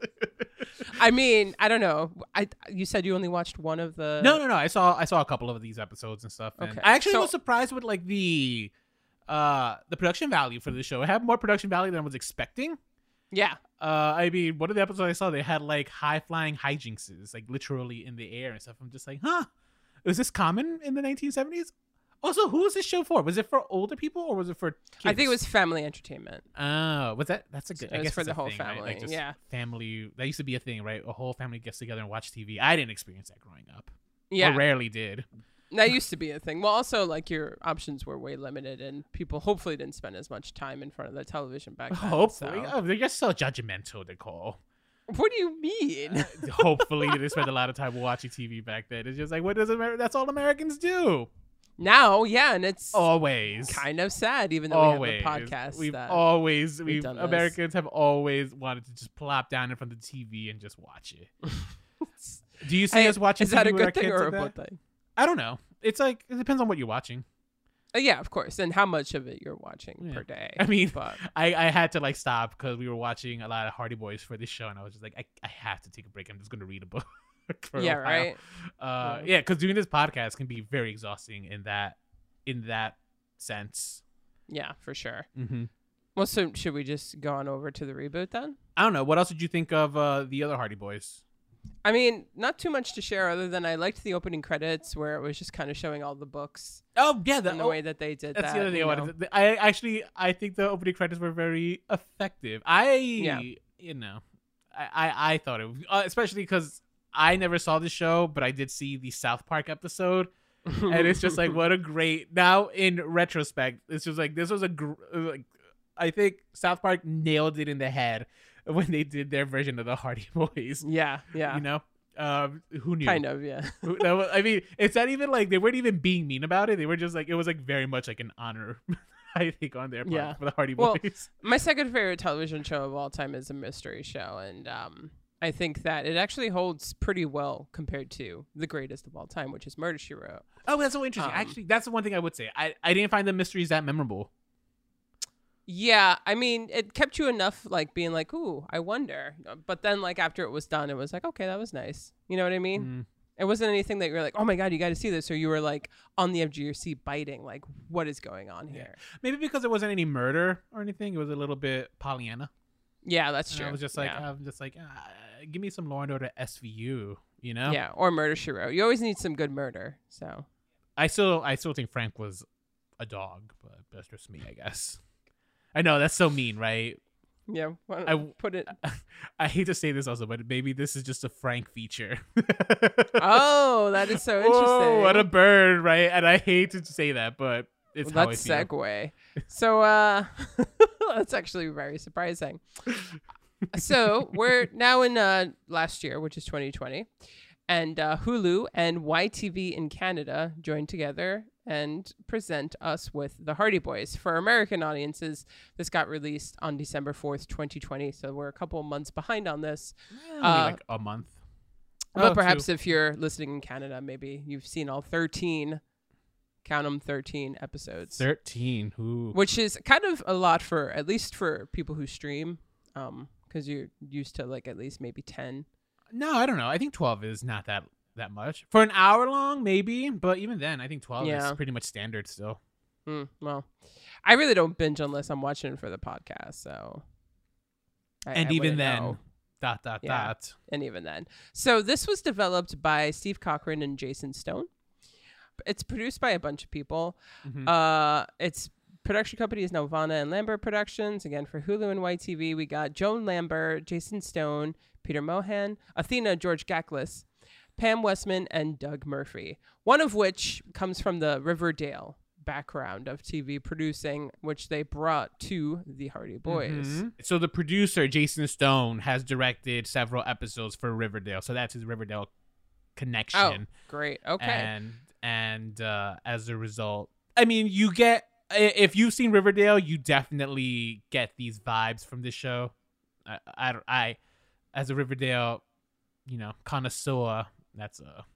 I mean, I don't know. I you said you only watched one of the.
no, no, no. I saw I saw a couple of these episodes and stuff. And
Okay.
I actually
So-
was surprised with like the uh the production value for the show. It had more production value than I was expecting.
Yeah.
Uh, I mean, one of the episodes I saw, they had like high flying hijinkses, like literally in the air and stuff. I'm just like, huh, was this common in the nineteen seventies? Also, who was this show for? Was it for older people or was it for kids?
I think it was family entertainment.
Oh, was that? That's a good.
It
I
was
guess
for
it's
the
a
whole
thing, right? Like
family,
just
yeah.
family. That used to be a thing, right? A whole family gets together and watch T V. I didn't experience that growing up.
Yeah.
Or rarely did.
That used to be a thing. Well, also, like, your options were way limited, and people hopefully didn't spend as much time in front of the television back then.
Hopefully,
so-
oh, they're just so judgmental, Nicole.
What do you mean?
Hopefully, they spent a lot of time watching T V back then. It's just like, what does America? That's all Americans do.
Now, yeah, and it's
Always.
kind of sad, even though
always.
we have a podcast.
We've
that,
always,
we've
we've
done this.
Americans have always wanted to just plop down in front of the T V and just watch it. Do you see
Hey,
us watching
is that
T V
a
with our
good thing
kids
or a
like
bad
that?
thing?
I don't know. It's like, it depends on what you're watching.
Uh, yeah, of course, and how much of it you're watching
Yeah.
per day.
I mean,
but
I, I had to like stop because we were watching a lot of Hardy Boys for this show, and I was just like, I, I have to take a break. I'm just going to read a book. for a
yeah,
while.
right.
Uh,
Yeah.
yeah, because doing this podcast can be very exhausting in that in that sense.
Yeah, for sure.
Mm-hmm.
Well, so should we just go on over to the reboot then?
I don't know. What else did you think of uh, the other Hardy Boys?
I mean, not too much to share other than I liked the opening credits where it was just kind of showing all the books
Oh yeah, the,
and the
oh,
way that they did
that's
that.
the other thing
you
I
know.
wanted. To, I actually I think the opening credits were very effective. I
Yeah.
you know I I, I thought it, uh, especially because I never saw the show, but I did see the South Park episode. And it's just like, what a great, now in retrospect, it's just like, this was a gr- like I think South Park nailed it in the head when they did their version of the Hardy Boys.
Yeah, yeah.
You know, um, who knew?
Kind of, yeah.
Who- that was- I mean, it's not even like they weren't even being mean about it. They were just like, it was like very much like an honor, I think, on their part
Yeah.
for the Hardy
Well,
Boys.
My second favorite television show of all time is a mystery show, and um, I think that it actually holds pretty well compared to the greatest of all time, which is Murder, She Wrote.
Oh, that's so interesting.
um,
Actually, that's the one thing I would say. I, I didn't find the mysteries that memorable.
Yeah, I mean, it kept you enough, like, being like, ooh, I wonder. But then, like, after it was done, it was like, okay, that was nice. You know what I mean?
Mm.
It wasn't anything that you were like, oh my God, you got to see this. Or you were like on the edge of your seat biting, like, what is going on here?
Maybe because there wasn't any murder or anything. It was a little bit Pollyanna.
Yeah, that's
And
true.
I was just like,
yeah.
I'm just like, ah, give me some Law and Order S V U, you know?
Yeah, or Murder, She Wrote. You always need some good murder. So,
I still, I still think Frank was a dog, but that's just me, I guess. I know that's so mean, right?
yeah, why don't
I-
I put it.
I hate to say this also, but maybe this is just a Frank feature.
Oh, that is so interesting.
Oh, what a bird, right? And I hate to say that, but it's
Well,
how
that's
I feel.
segue. So uh that's actually very surprising. So we're now in uh last year, which is twenty twenty, and uh, Hulu and Y T V in Canada joined together and present us with The Hardy Boys. For American audiences, this got released on December fourth, twenty twenty, so we're a couple of months behind on this.
Only
Uh,
like a month.
But
Oh,
perhaps
two.
if you're listening in Canada, maybe you've seen all thirteen, count them, thirteen episodes.
thirteen. Ooh.
Which is kind of a lot for, at least for people who stream, um, because you're used to like at least maybe ten.
No, I don't know. I think twelve is not that that much for an hour long, maybe. But even then, I think twelve
Yeah.
is pretty much standard still.
Mm, well, I really don't binge unless I'm watching it for the podcast. So, I-
And
I
even
wouldn't
then,
know.
dot dot
Yeah.
dot.
and even then, so this was developed by Steve Cochran and Jason Stone. It's produced by a bunch of people.
Mhm.
Uh, its production company is Nelvana and Lambert Productions. Again, for Hulu and Y T V, we got Joan Lambert, Jason Stone, Peter Mohan, Athena George Gaklis, Pam Westman, and Doug Murphy. One of which comes from the Riverdale background of T V producing, which they brought to the Hardy Boys.
Mhm. So the producer Jason Stone has directed several episodes for Riverdale, so that's his Riverdale connection.
Oh, great. Okay.
And and uh, as a result, I mean, you get i- if you've seen Riverdale, you definitely get these vibes from this show. I I, don't- I as a Riverdale, you know, connoisseur, that's a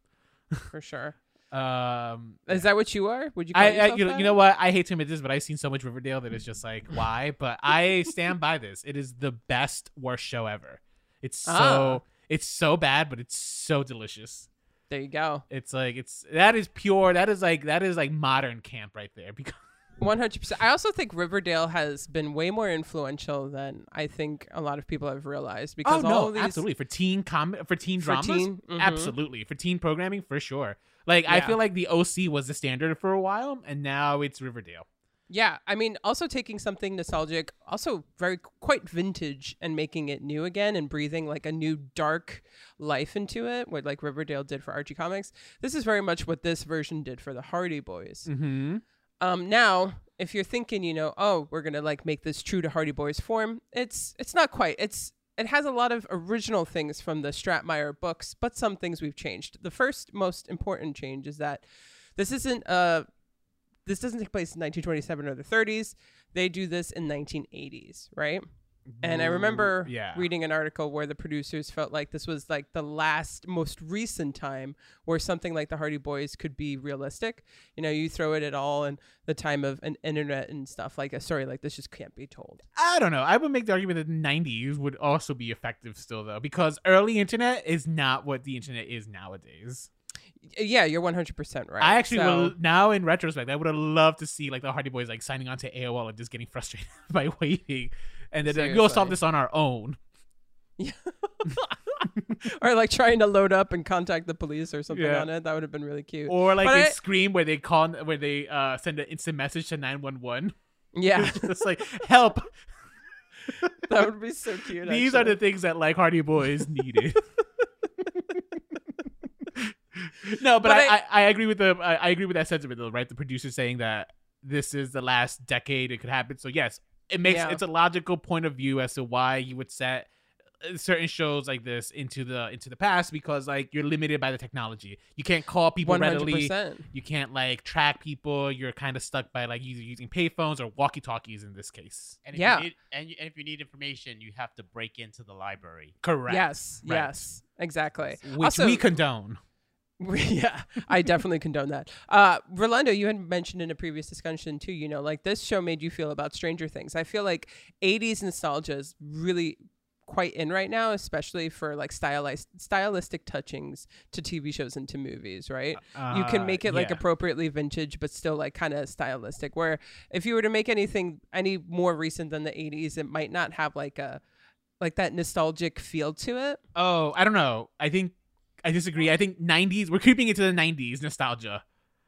For sure.
Um,
Is that what you are? Would you? Call
I, I
yourself
you know,
that?
you know what? I hate to admit this, but I've seen so much Riverdale that it's just like, why? But I stand by this. It is the best, worst show ever. It's so
Ah.
it's so bad, but it's so delicious.
There you go.
It's like it's that is pure. That is like that is like modern camp right there. Because
One hundred percent. I also think Riverdale has been way more influential than I think a lot of people have realized. Because
oh
all
no,
of these,
absolutely for teen com for teen
For
dramas,
teen, mhm.
absolutely for teen programming for sure. Like I
Yeah.
feel like the O C was the standard for a while, and now it's Riverdale.
Yeah, I mean, also taking something nostalgic, also very quite vintage, and making it new again and breathing like a new dark life into it, what like Riverdale did for Archie Comics. This is very much what this version did for the Hardy Boys.
Mm-hmm.
Um, now, if you're thinking, you know, oh, we're gonna like make this true to Hardy Boys form, it's it's not quite. It's it has a lot of original things from the Stratmeyer books, but some things we've changed. The first most important change is that this isn't a this doesn't take place in nineteen twenty-seven or the thirties. They do this in nineteen eighties, right? And I remember
yeah.
reading an article where the producers felt like this was like the last, most recent time where something like the Hardy Boys could be realistic. You know, you throw it at all in the time of an internet and stuff like a story like this just can't be told.
I don't know. I would make the argument that the nineties would also be effective still, though, because early internet is not what the internet is nowadays.
Yeah, you're one hundred percent right.
I actually
So-
will, now in retrospect, I would have loved to see like the Hardy Boys like signing on to A O L and just getting frustrated by waiting, and then like, we'll solve
Seriously.
this on our own.
or like trying to load up and contact the police or something
Yeah.
on it. That would have been really cute.
Or like
But
they
I-
scream where they call where they uh send an instant message to nine one one.
Yeah,
It's like help.
that would be so cute.
These are
actually.
the things that like Hardy Boys needed. No, but,
But
I,
I-
I, I agree with the I, I agree with that sentiment though, right? The producer saying that this is the last decade it could happen. So yes, it makes
Yeah.
it's a logical point of view as to why you would set uh, certain shows like this into the into the past, because like you're limited by the technology. You can't call people
one hundred
readily.
percent.
You can't like track people. You're kind of stuck by like either using payphones or walkie talkies in this case.
And if
Yeah.
you need, and, you, and if you need information, you have to break into the library.
Correct.
Yes,
Right.
yes, exactly.
Which
Also-
we condone.
Yeah, I definitely condone that. Uh, Rolando, you had mentioned in a previous discussion too, you know, like this show made you feel about Stranger Things. I feel like eighties nostalgia is really quite in right now, especially for like stylized, stylistic touchings to T V shows and to movies, right? you can
Uh,
make it like
yeah.
appropriately vintage, but still like kind of stylistic. Where if you were to make anything any more recent than the eighties, it might not have like a like that nostalgic feel to it.
Oh, I don't know. I think I disagree. I think nineties. We're creeping into the nineties nostalgia,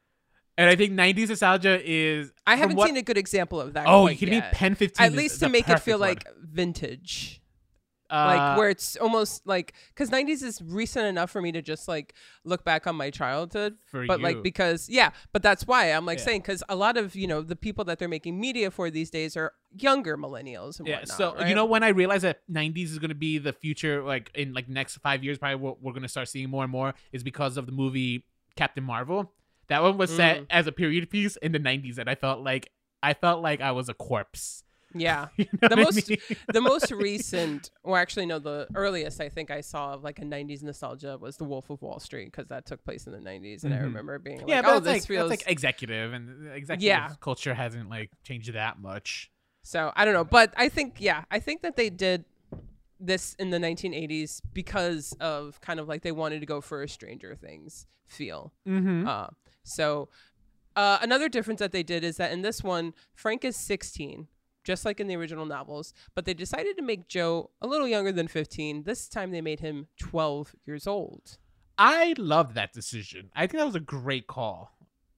and I think nineties nostalgia is.
I
from
haven't
what-
seen a good example of that.
Oh,
quite
you kidding me?
yet.
Pen fifteen.
At
is
least
the
to make it feel
perfect
like vintage.
one.
like
Uh,
where it's almost like because nineties is recent enough for me to just like look back on my childhood,
for
but
you.
like because yeah, but that's why I'm like
Yeah.
saying because a lot of you know the people that they're making media for these days are younger millennials and
yeah.
whatnot,
So
right?
you know when I realized that nineties is going to be the future, like in like next five years, probably what we're going to start seeing more and more is because of the movie Captain Marvel. That one was set
Mm.
as a period piece in the nineties, and I felt like I felt like I was a corpse.
yeah.
You know
The
what I
most-
mean?
The most recent, or actually no, the earliest I think I saw of like a nineties nostalgia was The Wolf of Wall Street because that took place in the nineties, and I
Mhm.
remember being like,
yeah,
oh,
but
this
that's like,
feels
that's like executive, and executive
Yeah.
culture hasn't like changed that much.
So I don't know, but I think yeah, I think that they did this in the nineteen eighties because of kind of like they wanted to go for a Stranger Things feel.
Mm-hmm.
Uh, so uh, another difference that they did is that in this one, Frank is sixteen, just like in the original novels, but they decided to make Joe a little younger than fifteen. This time they made him twelve years old.
I loved that decision. I think that was a great call.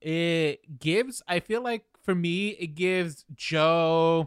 It gives, I feel like for me, it gives Joe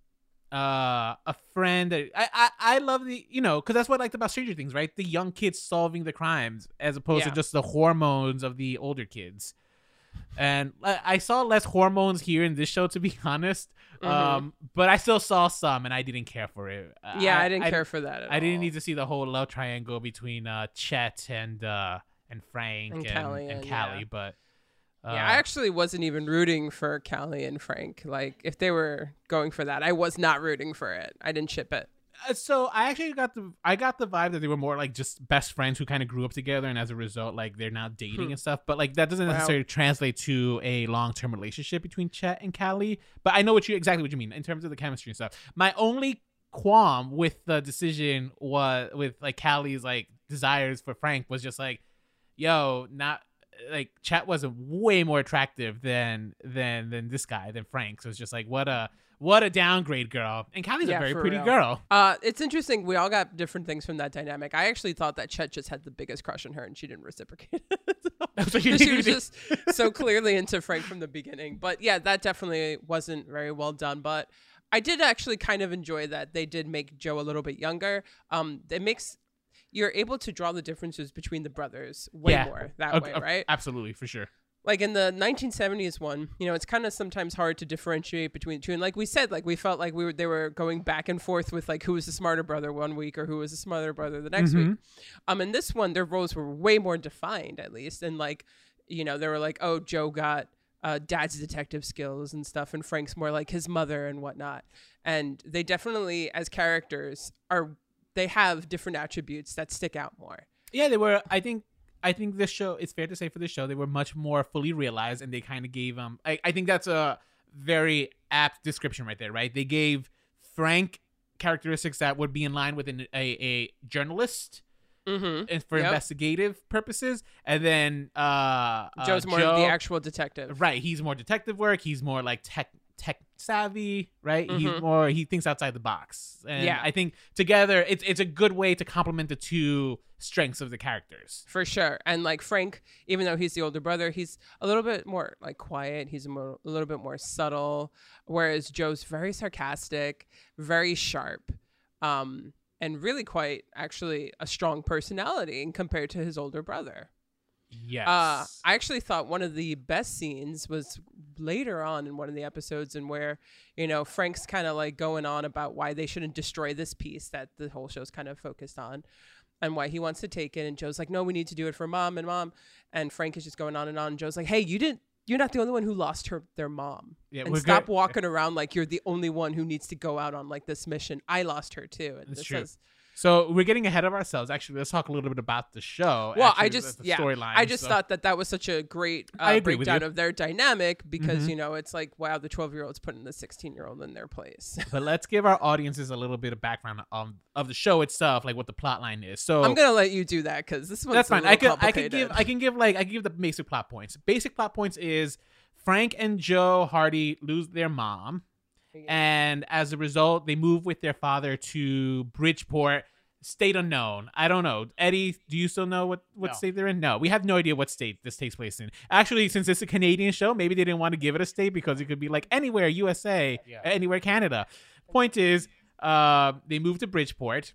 uh a friend that I I, I love the you know because that's what I liked about Stranger Things, right? The young kids solving the crimes as opposed
Yeah.
to just the hormones of the older kids. And I, I saw less hormones here in this show, to be honest.
Mhm.
Um, but I still saw some, and I didn't care for it.
Yeah, I, didn't care for that at
I didn't
all.
need to see the whole love triangle between uh Chet and uh and Frank
And
and,
Callie,
and
and-
Callie,
yeah.
but uh,
Yeah, I actually wasn't even rooting for Callie and Frank. Like, if they were going for that, I was not rooting for it. I didn't ship it.
Uh, So I actually got the I got the vibe that they were more like just best friends who kind of grew up together, and as a result, like they're now dating
Hmm.
and stuff. But like that doesn't
Wow.
necessarily translate to a long term relationship between Chet and Callie. But I know what you exactly what you mean in terms of the chemistry and stuff. My only qualm with the decision was with like Callie's like desires for Frank was just like, yo, not like Chet was way more attractive than than than this guy than Frank. So it's just like what a what a downgrade, girl. And Callie's
Yeah,
a very
for
pretty
real.
girl.
Uh, it's interesting. We all got different things from that dynamic. I actually thought that Chet just had the biggest crush on her, and she didn't reciprocate.
So you
she
think-
was just so clearly into Frank from the beginning. But yeah, that definitely wasn't very well done. But I did actually kind of enjoy that they did make Joe a little bit younger. Um, it makes you're able to draw the differences between the brothers way
Yeah.
more that
Uh,
way,
uh,
right?
Absolutely, for sure.
Like in the nineteen seventies one, you know, it's kind of sometimes hard to differentiate between the two. And like we said, like we felt like we were they were going back and forth with like who was the smarter brother one week or who was the smarter brother the next
Mhm.
week. Um, in this one, their roles were way more defined, at least. And like, you know, they were like, oh, Joe got uh, dad's detective skills and stuff, and Frank's more like his mother and whatnot. And they definitely, as characters, are they have different attributes that stick out more.
Yeah, they were. I think. I think this show. It's fair to say for this show, they were much more fully realized, and they kind of gave um. I, I think that's a very apt description right there. Right? They gave Frank characteristics that would be in line with an, a a journalist
Mm-hmm.
and for
Yep.
investigative purposes, and then uh, uh,
Joe's more
Joe,
of the actual detective.
right. He's more detective work. He's more like tech tech savvy, right? He's
Mhm.
more he thinks outside the box. And
Yeah.
I think together it's it's a good way to complement the two strengths of the characters.
For sure. And like Frank, even though he's the older brother, he's a little bit more like quiet. He's a, more, a little bit more subtle. Whereas Joe's very sarcastic, very sharp, um, and really quite actually a strong personality in compared to his older brother.
Yes.
Uh, I actually thought one of the best scenes was later on in one of the episodes, and where, you know, Frank's kind of like going on about why they shouldn't destroy this piece that the whole show's kind of focused on, and why he wants to take it. And Joe's like, no, we need to do it for mom and mom. And Frank is just going on and on. And Joe's like, hey, you didn't, you're not the only one who lost her, their mom.
Yeah,
and
we're
stop
good-
walking around like you're the only one who needs to go out on like this mission. I lost her too. And
That's
this
true.
is-
So we're getting ahead of ourselves. Actually, let's talk a little bit about the show.
Well,
actually,
I
the-
just
the
yeah,
storyline.
I just
so.
thought that that was such a great uh,
I agree with
breakdown
you.
of their dynamic because
Mhm.
you know it's like wow, the twelve year old's putting the sixteen year old in their place.
But let's give our audiences a little bit of background um, of the show itself, like what the plot line is. So
I'm gonna let you do that because this one's
that's
a
fine.
little
I can I can
complicated.
give I can give like I can give the basic plot points. Basic plot points is Frank and Joe Hardy lose their mom, and as a result, they move with their father to Bridgeport. State unknown. I don't know. Eddie, do you still know what, what
No.
state they're in? No, we have no idea what state this takes place in. Actually, since it's a Canadian show, maybe they didn't want to give it a state because it could be like anywhere, U S A,
Yeah.
anywhere, Canada. Point is, uh, they moved to Bridgeport,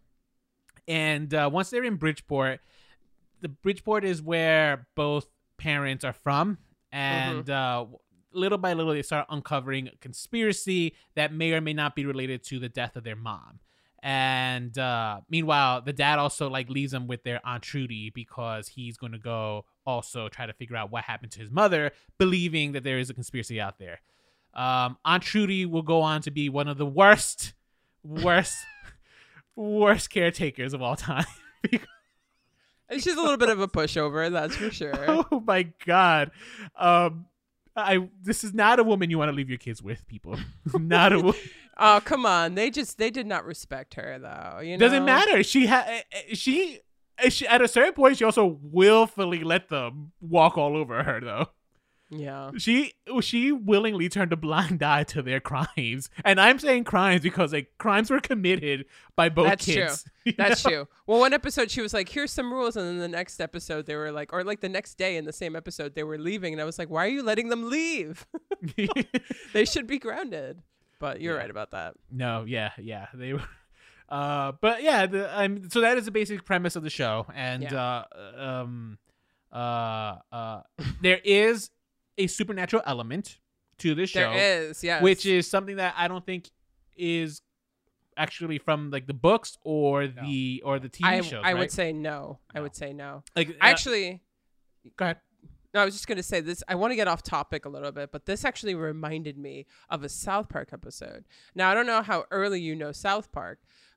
and uh, once they're in Bridgeport, the Bridgeport is where both parents are from, and uh, little by little they start uncovering a conspiracy that may or may not be related to the death of their mom. And uh, meanwhile, the dad also like leaves them with their Aunt Trudy because he's going to go also try to figure out what happened to his mother, believing that there is a conspiracy out there. Um, Aunt Trudy will go on to be one of the worst, worst, worst caretakers of all time.
It's just a little bit of a pushover, that's for sure.
Oh my god. Um I this is not a woman you want to leave your kids with, people. Not a woman.
Oh come on, they just they did not respect her though. You know,
Doesn't matter. She had she, she at a certain point she also willfully let them walk all over her though.
Yeah,
She she willingly turned a blind eye to their crimes. And I'm saying crimes because like crimes were committed by both
That's
kids. You
that's
know?
true. Well, one episode she was like, "Here's some rules," and then the next episode they were like, or like the next day in the same episode they were leaving, and I was like, "Why are you letting them leave? They should be grounded." But you're
Yeah.
right about that.
No, yeah, yeah, they were. Uh, but yeah, the um, so that is the basic premise of the show, and
Yeah.
uh, um, uh, uh, there is a supernatural element to this show,
There is, yes.
which is something that I don't think is actually from like the books or
No.
the or the T V
I
shows.
I
right?
would say no. I
No.
would say no.
like uh,
Actually,
go ahead.
no, I was just gonna say this. I want to get off topic a little bit, but this actually reminded me of a South Park episode. Now I don't know how early you know South Park,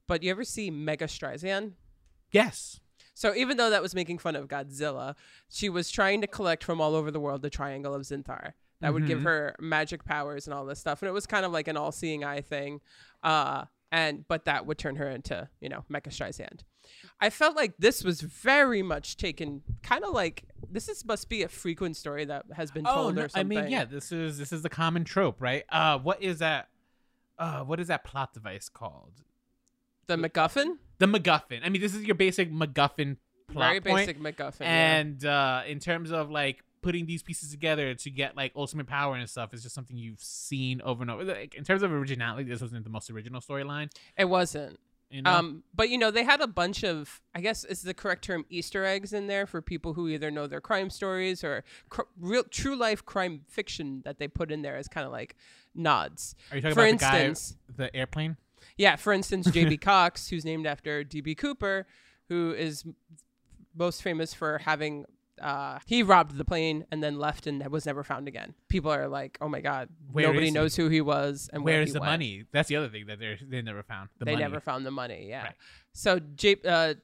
but you ever see Mega Streisand?
Yes.
So even though that was making fun of Godzilla, she was trying to collect from all over the world the Triangle of Zinthar. That would give
Mhm.
her magic powers and all this stuff. And it was kind of like an all-seeing eye thing. Uh, and but that would turn her into, you know, Mecha Streisand. I felt like this was very much taken, kind of like, this is must be a frequent story that has been
Oh,
told
no,
or
I
something.
mean, yeah, this is this is the common trope, right? Uh, what is that? Uh, what is that plot device called?
The MacGuffin?
The MacGuffin. I mean, this is your basic MacGuffin plot
Very
point.
basic MacGuffin. yeah.
And uh, in terms of like putting these pieces together to get like ultimate power and stuff, is just something you've seen over and over. Like, in terms of originality, this wasn't the most original storyline.
It wasn't.
You know?
Um, but you know, they had a bunch of, I guess is the correct term, Easter eggs in there for people who either know their crime stories or cr- real true life crime fiction that they put in there as kind of like nods.
Are you talking
for
about
instance,
the guy, the airplane?
Yeah, for instance, J B. Cox, who's named after D B. Cooper, who is m- most famous for having uh, he robbed the plane and then left and was never found again. People are like, "Oh my God,
Where
nobody
is he?
knows who he was and where
Where's
he
the
went."
money? That's the other thing that they they never found. The
they
money.
never found the money. Yeah.
Right.
So J uh,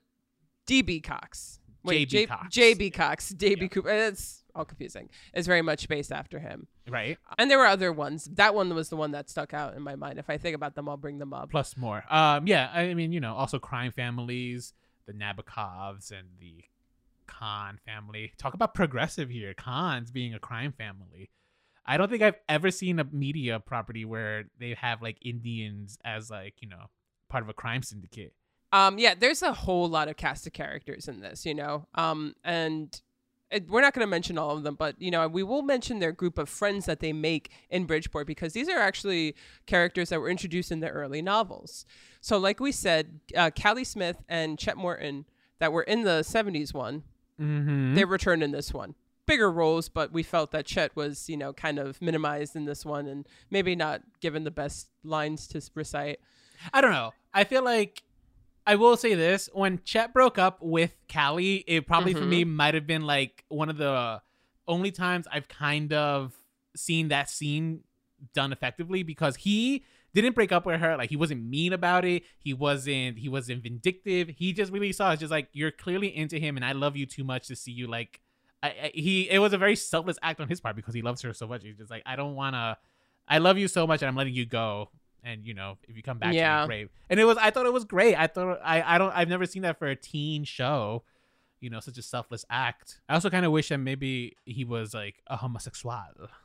D B. Cox,
J B.
J-
Cox.
J B. Cox, J B.
Yeah.
Cooper. It's all confusing. It's very much based after him.
Right.
And there were other ones. That one was the one that stuck out in my mind. If I think about them, I'll bring them up.
Plus more. Um. Yeah. I mean, you know, also crime families, the Nabokovs and the Khan family. Talk about progressive here. Khans being a crime family. I don't think I've ever seen a media property where they have like Indians as like, you know, part of a crime syndicate.
Um, yeah, there's a whole lot of cast of characters in this, you know, um, and it, we're not going to mention all of them, but, you know, we will mention their group of friends that they make in Bridgeport because these are actually characters that were introduced in the early novels. So like we said, uh, Callie Smith and Chet Morton that were in the seventies one,
Mm-hmm.
they returned in this one. Bigger roles, but we felt that Chet was, you know, kind of minimized in this one and maybe not given the best lines to s- recite.
I don't know. I feel like I will say this: when Chet broke up with Callie, it probably for
Mhm.
me might have been like one of the only times I've kind of seen that scene done effectively because he didn't break up with her. Like he wasn't mean about it. He wasn't. He wasn't vindictive. He just really saw it's just like you're clearly into him, and I love you too much to see you like. I, I, he it was a very selfless act on his part because he loves her so much. He's just like I don't wanna. I love you so much, and I'm letting you go. And you know, if you come back,
Yeah.
to me, great. And it was. I thought it was great. I thought I. I don't. I've never seen that for a teen show. You know, such a selfless act. I also kind of wish that maybe he was like a homosexual.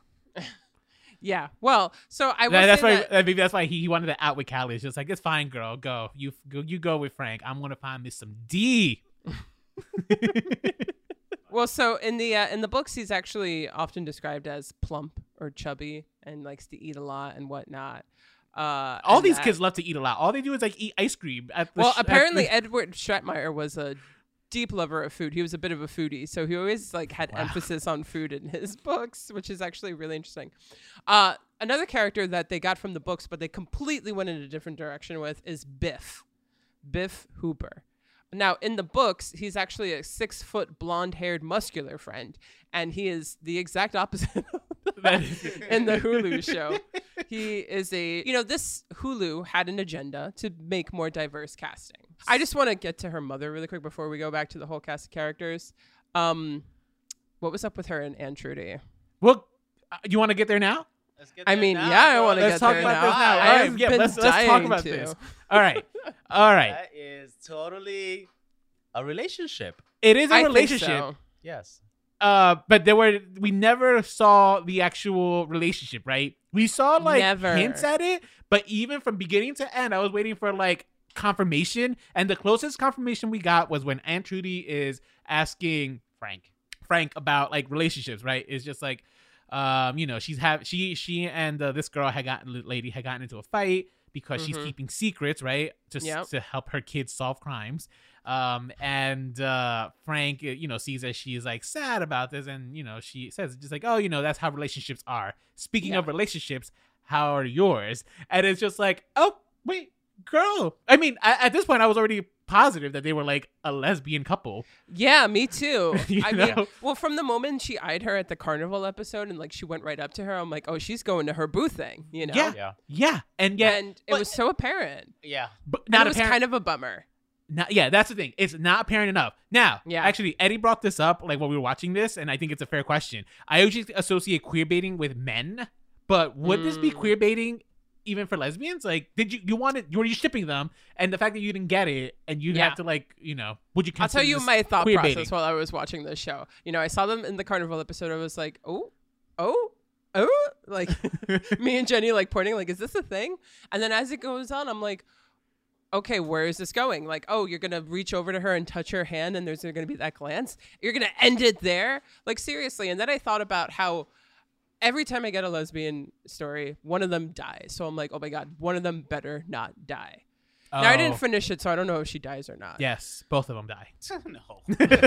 Yeah. Well, so I will
That- that's
say
why.
that,
Maybe that's why he, he wanted to out with Callie. It's just like it's fine, girl. Go. You go. You go with Frank. I'm gonna find me some D.
well, so in the uh, in the books, he's actually often described as plump or chubby and likes to eat a lot and whatnot. Uh,
All
and
these
that-
kids love to eat a lot. All they do is like eat ice cream. At the
Well,
sh- at
apparently
the-
Edward Shatmeyer was a deep lover of food. He was a bit of a foodie, so he always like had
Wow.
emphasis on food in his books, which is actually really interesting. Uh, another character that they got from the books, but they completely went in a different direction with, is Biff. Biff Hooper. Now, in the books, he's actually a six-foot, blonde-haired, muscular friend, and he is the exact opposite
That is-
in the Hulu show. He is a, you know, this Hulu had an agenda to make more diverse casting. I just want to get to her mother really quick before we go back to the whole cast of characters. Um, what was up with her and Anne Trudy?
well, uh, you want to get there now?
Let's get
I
there
mean,
now,
yeah, I
bro.
want to
Let's
get
talk
there
about
now.
this now. All
I've
right, yeah,
been
let's- let's talk
dying
about
to.
this. All right. All right.
That is totally a relationship.
It is a
I think
relationship.
so.
Yes.
Uh, but there were we never saw the actual relationship, right? We saw like
Never.
hints at it, but even from beginning to end, I was waiting for like confirmation, and the closest confirmation we got was when Aunt Trudy is asking
Frank.
Frank about like relationships, right? It's just like, um, you know, she's have she she and uh, this girl had gotten lady had gotten into a fight because she's
Mhm.
keeping secrets, right? To s-
Yep.
to help her kids solve crimes. Um, and uh, Frank, uh, you know, sees that she is like sad about this, and you know, she says just like, oh, you know, that's how relationships are. Speaking
Yeah.
of relationships, how are yours? And it's just like, oh, wait, girl. I mean, at, at this point, I was already positive that they were like a lesbian couple.
Yeah, me too.
You
I
know?
mean, well, from the moment she eyed her at the carnival episode and like she went right up to her, I'm like, oh, she's going to her boo thing, you know?
Yeah.
Yeah.
Yeah, and yet,
And it
but-
was so apparent.
Yeah.
but
And
not
it was
apparent.
kind of a bummer.
Not, yeah, that's the thing. It's not apparent enough. Now,
Yeah.
actually, Eddie brought this up like when we were watching this, and I think it's a fair question. I usually associate queer baiting with men, but would this be
Mm.
queer baiting even for lesbians? Like, did you you wanted were you shipping them, and the fact that you didn't get it, and you
Yeah.
have to like you know, would you?
I'll tell
consider
you
this
my thought
queer
process
baiting?
while I was watching this show. You know, I saw them in the carnival episode. I was like, oh, oh, oh, like me and Jenny like pointing, like, is this a thing? And then as it goes on, I'm like, okay, where is this going? Like, oh, you're gonna reach over to her and touch her hand, and there's gonna be that glance. You're gonna end it there, like seriously. And then I thought about how every time I get a lesbian story, one of them dies. So I'm like, oh my god, one of them better not die. Now I
Oh,
didn't finish it, so I don't know if she dies or not.
Yes, both of them die.
No.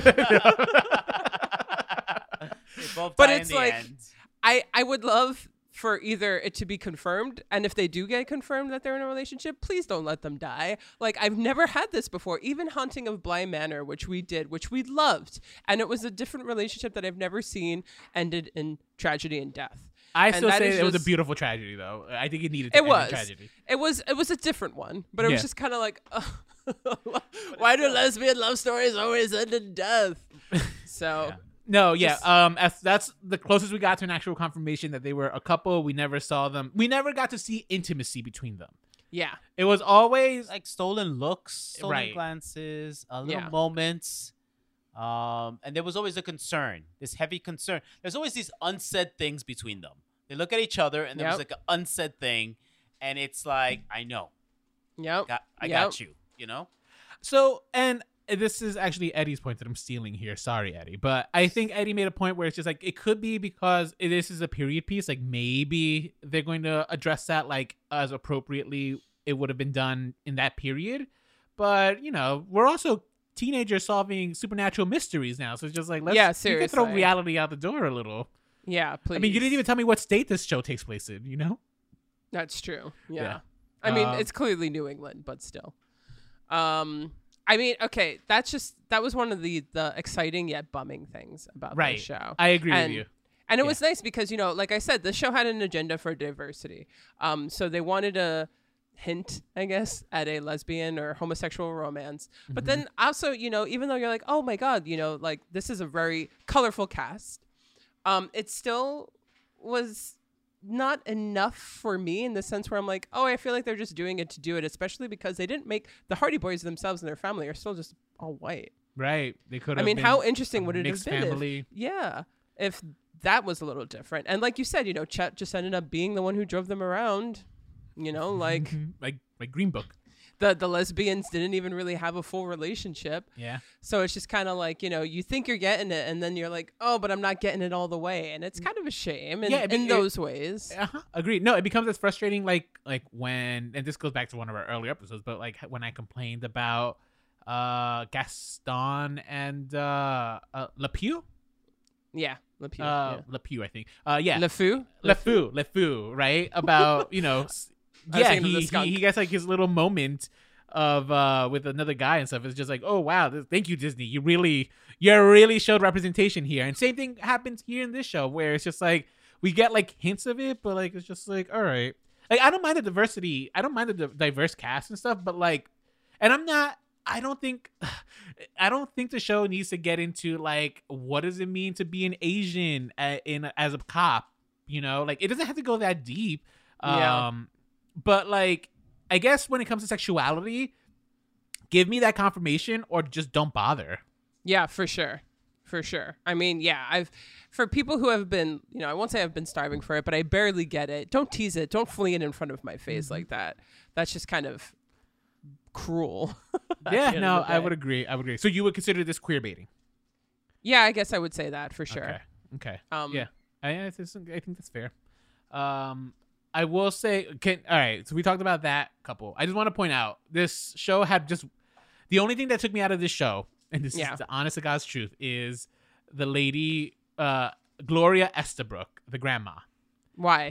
They both
But
die in
it's
the
like-
end.
I, I would love for either it to be confirmed, and if they do get confirmed that they're in a relationship, please don't let them die. Like, I've never had this before. Even Haunting of Bly Manor, which we did, which we loved, and it was a different relationship that I've never seen ended in tragedy and death.
I
And
still
that
say
is
it was a
just-
beautiful tragedy, though. I think it needed to
It
end in
was.
tragedy.
It was it was a different one, but it
Yeah.
was just kind of like, why do lesbian love stories always end in death? So.
Yeah.
No, yeah.
Just-
Um, as that's the closest we got to an actual confirmation that they were a couple. We never saw them. We never got to see intimacy between them.
Yeah.
It was always
Like stolen looks, stolen
Right.
glances, uh, little
Yeah.
moments. Um, and there was always a concern, this heavy concern. There's always these unsaid things between them. They look at each other, and there was
Yep.
like an unsaid thing, and it's like, I know,
Yep.
got, I
Yep.
got you. You know?
so. And this is actually Eddie's point that I'm stealing here. Sorry, Eddie, but I think Eddie made a point where it's just like it could be because it, this is a period piece. Like maybe they're going to address that like as appropriately it would have been done in that period. But you know, we're also teenagers solving supernatural mysteries now, so it's just like let's
Yeah,
you can throw
seriously.
reality out the door a little.
Yeah, please.
I mean, you didn't even tell me what state this show takes place in. You know?
That's true. Yeah.
Yeah.
I mean,
Um,
it's clearly New England, but still. Um, I mean, okay, that's just that was one of the the exciting yet bumming things about
Right.
the show.
I agree
and,
with you.
And it
Yeah.
was nice because, you know, like I said, the show had an agenda for diversity. Um, so they wanted to hint, I guess, at a lesbian or homosexual romance. But
Mm-hmm.
then also, you know, even though you're like, oh my God, you know, like this is a very colorful cast, um, it still was not enough for me in the sense where I'm like, oh, I feel like they're just doing it to do it, especially because they didn't make the Hardy Boys themselves and their family are still just all white.
Right. They could
I
have
mean,
been
how interesting
a
would it have
mixed
been? if-
family.
yeah, if that was a little different. And like you said, you know, Chet just ended up being the one who drove them around. You know, like
like like Green Book.
the the lesbians didn't even really have a full relationship.
Yeah.
So it's just kind of like, you know, you think you're getting it and then you're like, oh, but I'm not getting it all the way. And it's kind of a shame in,
Yeah, it be-
in
it-
those ways.
Uh-huh. Agreed. No, it becomes as frustrating like like when and this goes back to one of our earlier episodes, but like when I complained about uh Gaston and uh, uh LePew?
Yeah. Le Pew.
Uh LePew, I think. Uh yeah.
Le Fou?
LeFou, LeFou, right? About, you know, s-
I was
yeah,
thinking of the
he,
skunk.
he he gets like his little moment of uh with another guy and stuff. It's just like, oh wow, th- thank you, Disney. You really you really showed representation here. And same thing happens here in this show where it's just like we get like hints of it, but like it's just like, all right. Like I don't mind the diversity. I don't mind the di- diverse cast and stuff, but like and I'm not I don't think I don't think the show needs to get into like what does it mean to be an Asian a- in as a cop, you know? Like it doesn't have to go that deep.
Yeah.
Um but like I guess when it comes to sexuality, give me that confirmation or just don't bother.
Yeah, for sure. For sure. I mean, yeah, I've for people who have been, you know, I won't say I've been starving for it, but I barely get it. Don't tease it. Don't fling it in front of my face
Mm-hmm.
like that. That's just kind of cruel. at
Yeah,
the end
no,
of the
I
day.
would agree. I would agree. So you would consider this queer baiting?
Yeah, I guess I would say that for sure.
Okay. Okay.
Um,
yeah, I, I think I think that's fair. Um, I will say, can all right. So we talked about that couple. I just want to point out this show had just the only thing that took me out of this show, and this
Yeah.
is the honest to God's truth, is the lady uh, Gloria Estabrook, the grandma.
Why?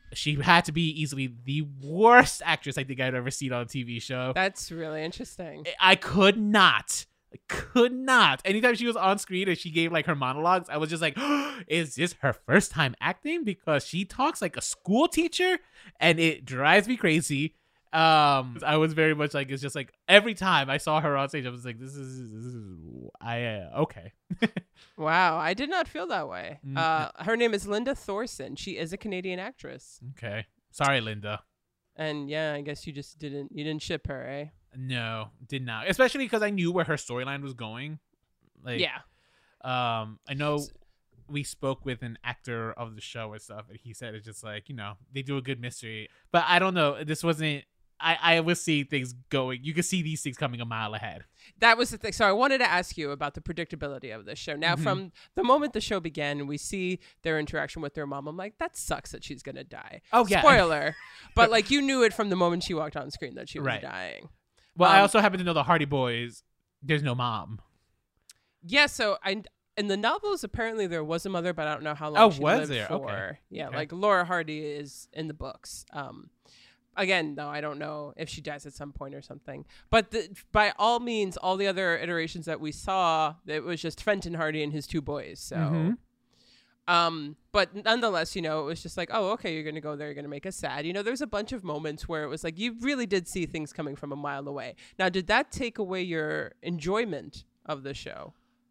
she had to be easily the worst actress I think I'd ever seen on a T V show.
That's really interesting.
I could not, I could not. Anytime she was on screen and she gave like her monologues, I was just like, oh, is this her first time acting? Because she talks like a school teacher, and it drives me crazy. Um, I was very much like, it's just like every time I saw her on stage, I was like, this is, this is, I, uh, okay.
Wow, I did not feel that way.
Mm.
Uh, her name is Linda Thorson. She is a Canadian actress.
Okay. Sorry, Linda.
And yeah, I guess you just didn't, you didn't ship her, eh?
No, did not. Especially because I knew where her storyline was going. Like,
Yeah.
Um, I know we spoke with an actor of the show and stuff, and he said it's just like, you know, they do a good mystery. But I don't know. This wasn't. I, I was seeing things going. You could see these things coming a mile ahead.
That was the thing. So I wanted to ask you about the predictability of this show. Now,
Mhm.
from the moment the show began and we see their interaction with their mom, I'm like, that sucks that she's going to die.
Oh, yeah.
Spoiler. But like, you knew it from the moment she walked on screen that she was
Right.
dying.
Well, I
Um,
also happen to know the Hardy Boys. There's no mom.
Yeah. So I, in the novels, apparently there was a mother, but I don't know how long
Oh,
she
was
lived
there?
for.
Okay.
Yeah.
Okay.
Like Laura Hardy is in the books. Um, Again, though, I don't know if she dies at some point or something. But the, by all means, all the other iterations that we saw, it was just Fenton Hardy and his two boys. So,
Mhm.
um, but nonetheless, you know, it was just like, oh, okay, you're going to go there. You're going to make us sad. You know, there's a bunch of moments where it was like, you really did see things coming from a mile away. Now, did that take away your enjoyment of the show?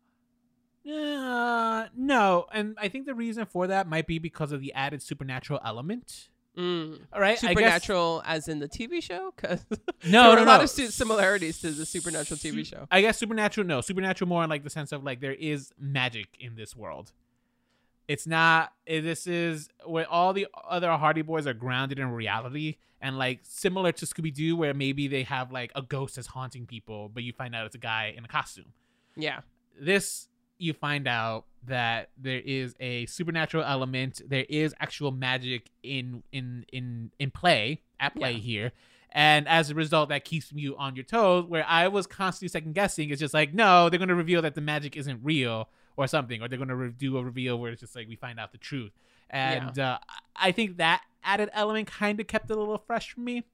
Uh, no. And I think the reason for that might be because of the added supernatural element.
Mm.
All right.
Supernatural as in the T V show? Because
No,
there were
no,
a lot
no.
of si- similarities to the Supernatural T V
Su-
show.
I guess supernatural, no. Supernatural more in like the sense of like there is magic in this world. It's not, eh, this is where all the other Hardy Boys are grounded in reality and like similar to Scooby-Doo where maybe they have like a ghost that's haunting people, but you find out it's a guy in a costume.
Yeah.
This, you find out that there is a supernatural element. There is actual magic in in in in play at play
Yeah.
here, and as a result, that keeps you on your toes. Where I was constantly second guessing, it's just like, no, they're going to reveal that the magic isn't real or something, or they're going to re- do a reveal where it's just like we find out the truth. And uh, I think that added element kind of kept it a little fresh for me.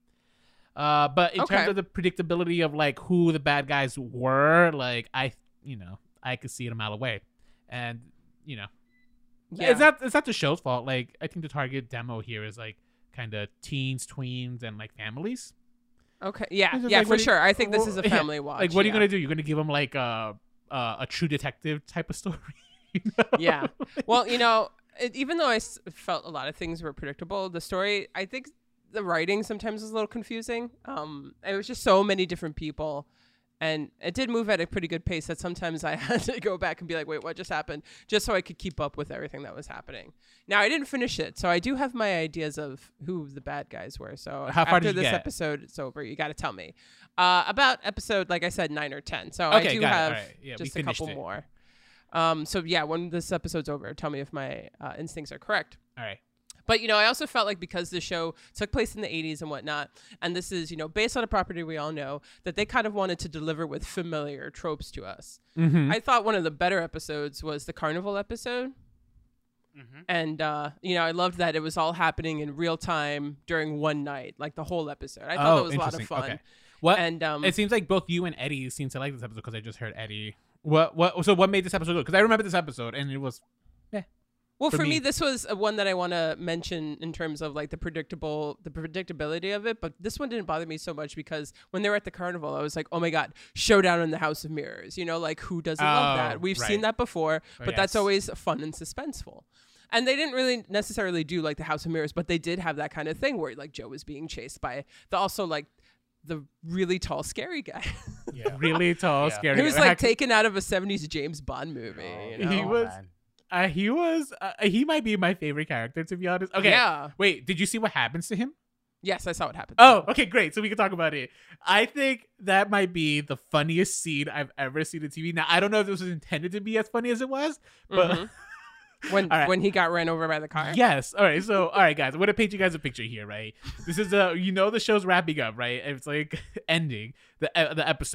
Uh, but in
Okay.
terms of the predictability of like who the bad guys were, like I, you know. I could see it a mile away, and you know,
Yeah.
it's not it's not the show's fault. Like I think the target demo here is like kind of teens, tweens, and like families.
Okay. Yeah.
It's just
Yeah,
like,
for
what do you-
sure. I think this
well,
is a
yeah,
family watch.
Like, what are you
yeah.
gonna do? You're gonna give them like a a, a True Detective type of story. You know?
Yeah. Well, you know, it, even though I s- felt a lot of things were predictable, the story, I think the writing sometimes was a little confusing. Um, it was just so many different people. And it did move at a pretty good pace that sometimes I had to go back and be like, wait, what just happened? Just so I could keep up with everything that was happening. Now, I didn't finish it, so I do have my ideas of who the bad guys were. So
How far
after
did you
this
get?
episode is over, you got to tell me. Uh, about episode, like I said, nine or ten. So
Okay,
I do
got it.
have
All right. Yeah, we
just a
finished
couple
it.
more. Um, so, yeah, when this episode's over, tell me if my uh, instincts are correct.
All right.
But, you know, I also felt like because the show took place in the eighties and whatnot, and this is, you know, based on a property we all know, that they kind of wanted to deliver with familiar tropes to us.
Mm-hmm.
I thought one of the better episodes was the carnival episode.
Mm-hmm.
And, uh, you know, I loved that it was all happening in real time during one night, like the whole episode. I thought
Oh,
that was a lot of
interesting.
fun.
Okay. What?
And um,
It seems like both you and Eddie seem to like this episode because I just heard Eddie. What? What? So what made this episode good? Because I remember this episode and it was.
Well,
for
for, me.
me.
this was uh, one that I want to mention in terms of like the predictable, the predictability of it. But this one didn't bother me so much because when they were at the carnival, I was like, oh my God, showdown in the House of Mirrors. You know, like who doesn't love
Oh,
that? We've
right.
seen that before,
Oh,
but that's
yes.
always fun and suspenseful. And they didn't really necessarily do like the House of Mirrors, but they did have that kind of thing where like Joe was being chased by the also like the really tall, scary guy.
Yeah.
Really tall,
Yeah.
scary.
He was
guy.
like taken out of a seventies James Bond movie.
Oh,
you know?
He was-
man.
Uh, he was. Uh, he might be my favorite character, to be honest. Okay.
Yeah.
Wait. Did you see what happens to him?
Yes, I saw what happened.
Oh, okay, great. So we can talk about it. I think that might be the funniest scene I've ever seen on T V. Now I don't know if this was intended to be as funny as it was, but
Mhm. when
All right.
when he got ran over by the car.
yes. All right. So, all right, guys. I want to paint you guys a picture here, right? This is a, you know, the show's wrapping up, right? It's like ending the uh, the episode,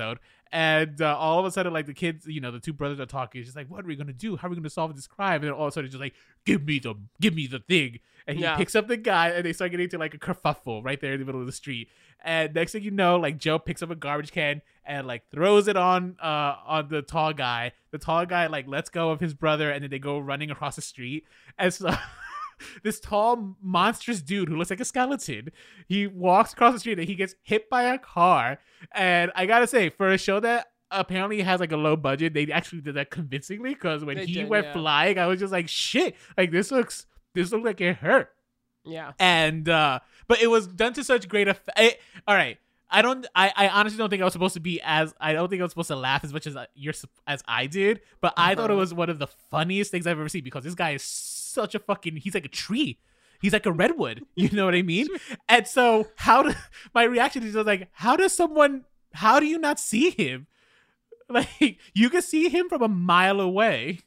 And uh, all of a sudden, like the kids, you know, the two brothers are talking. It's just like, what are we gonna do? How are we gonna solve this crime? And then all of a sudden, it's just like, give me the, give me the thing. And he
Yeah.
picks up the guy, and they start getting into like a kerfuffle right there in the middle of the street. And next thing you know, like Joe picks up a garbage can and like throws it on uh on the tall guy. The tall guy like lets go of his brother, and then they go running across the street. And so this tall monstrous dude who looks like a skeleton, he walks across the street and he gets hit by a car. And I gotta say, for a show that apparently has like a low budget, they actually did that convincingly, because when
They
he
did,
went
yeah.
flying, I was just like, shit, like this looks this looks like it hurt.
Yeah.
And uh but it was done to such great effect. All right, I don't I, I honestly don't think I was supposed to be as I don't think I was supposed to laugh as much as I- you're sup- as I did, but I thought it
Uh-huh.
was one of the funniest things I've ever seen, because this guy is such a fucking he's like a tree. He's like a redwood, you know what I mean? And so how do my reaction is just like, how does someone how do you not see him? Like, you can see him from a mile away.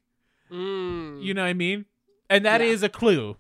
Mm.
You know what I mean? And that is
Yeah.
a clue.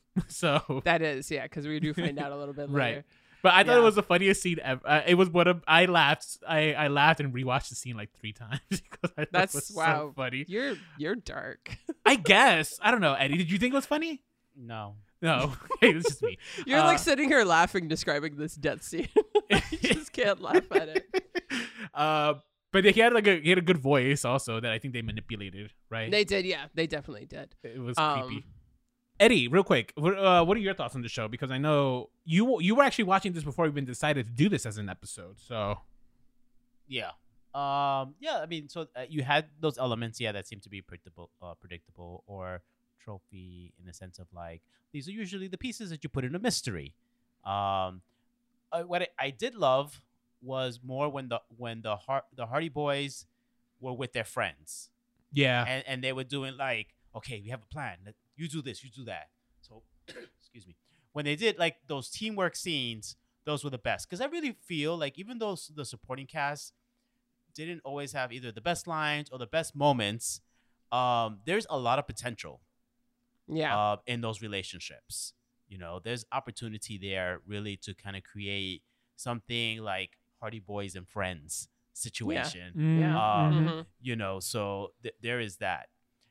So
That is, yeah, because we do find out a little bit later.
Right. But I thought
Yeah.
it was the funniest scene ever. Uh, it was one of I laughed. I, I laughed and rewatched the scene like three times because I thought
That's
it was
wow.
so funny.
You're you're dark.
I guess I don't know, Eddie. Did you think it was funny?
No.
No. Hey, it's just me.
You're
Uh,
like sitting here laughing, describing this death scene. you just can't laugh at it.
Uh, but he had like a he had a good voice also that I think they manipulated. Right.
They did, yeah. They definitely did.
it was
Um,
creepy. Eddie, real quick, what, uh, what are your thoughts on the show? Because I know you you were actually watching this before we even decided to do this as an episode. So
Yeah. Um. Yeah. I mean, so uh, you had those elements, yeah, that seem to be predictable, uh, predictable, or trophy in the sense of like these are usually the pieces that you put in a mystery. Um, uh, what I, I did love was more when the when the Har- the Hardy Boys were with their friends,
yeah,
and and they were doing like, okay, we have a plan. Let- You do this, you do that. So, excuse me. When they did like those teamwork scenes, those were the best. Because I really feel like even though s- the supporting cast didn't always have either the best lines or the best moments, um, there's a lot of potential
Yeah.
uh, in those relationships. You know, there's opportunity there really to kind of create something like Hardy Boys and Friends situation.
Yeah.
Um,
Mhm.
Mhm.
You know, so th- there is that.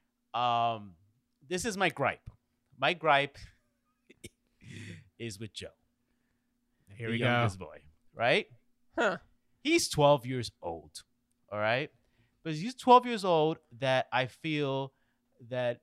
Um, this is my gripe. My gripe is with Joe,
Here
the
we go.
youngest boy, right?
Huh.
He's twelve years old, all right? But he's twelve years old that I feel that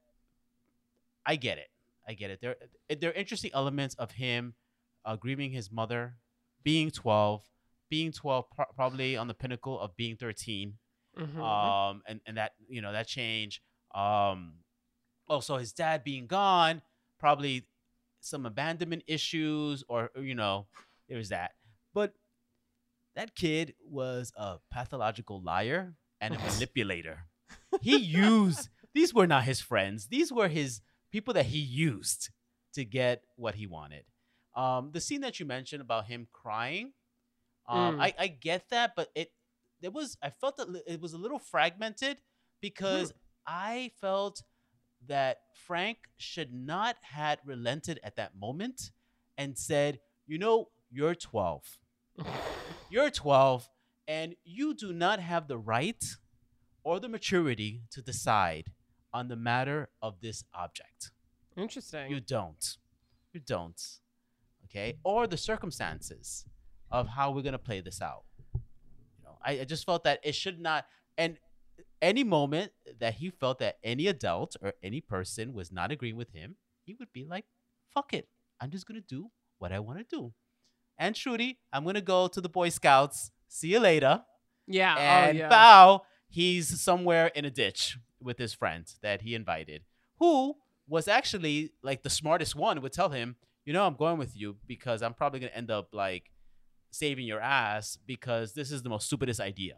I get it. I get it. There, there are interesting elements of him uh, grieving his mother, being twelve, being twelve pro- probably on the pinnacle of being thirteen.
Mhm.
Um, and, and that, you know, that change. Um, also his dad being gone, probably some abandonment issues, or, or, you know, there was that. But that kid was a pathological liar and a manipulator. He used, these were not his friends. These were his people that he used to get what he wanted. Um, the scene that you mentioned about him crying, um,
Mm.
I, I get that, but it, it was, I felt that li- it was a little fragmented because I felt that Frank should not had relented at that moment and said, you know, you're twelve. You're twelve and you do not have the right or the maturity to decide on the matter of this object.
Interesting.
You don't. You don't. Okay? Or the circumstances of how we're going to play this out. You know, I, I just felt that it should not, and any moment that he felt that any adult or any person was not agreeing with him, he would be like, fuck it. I'm just going to do what I want to do. And Trudy, I'm going to go to the Boy Scouts. See you later.
yeah.
And
oh, yeah.
Bao, he's somewhere in a ditch with his friend that he invited, who was actually like the smartest one, would tell him, you know, I'm going with you because I'm probably going to end up like saving your ass because this is the most stupidest idea.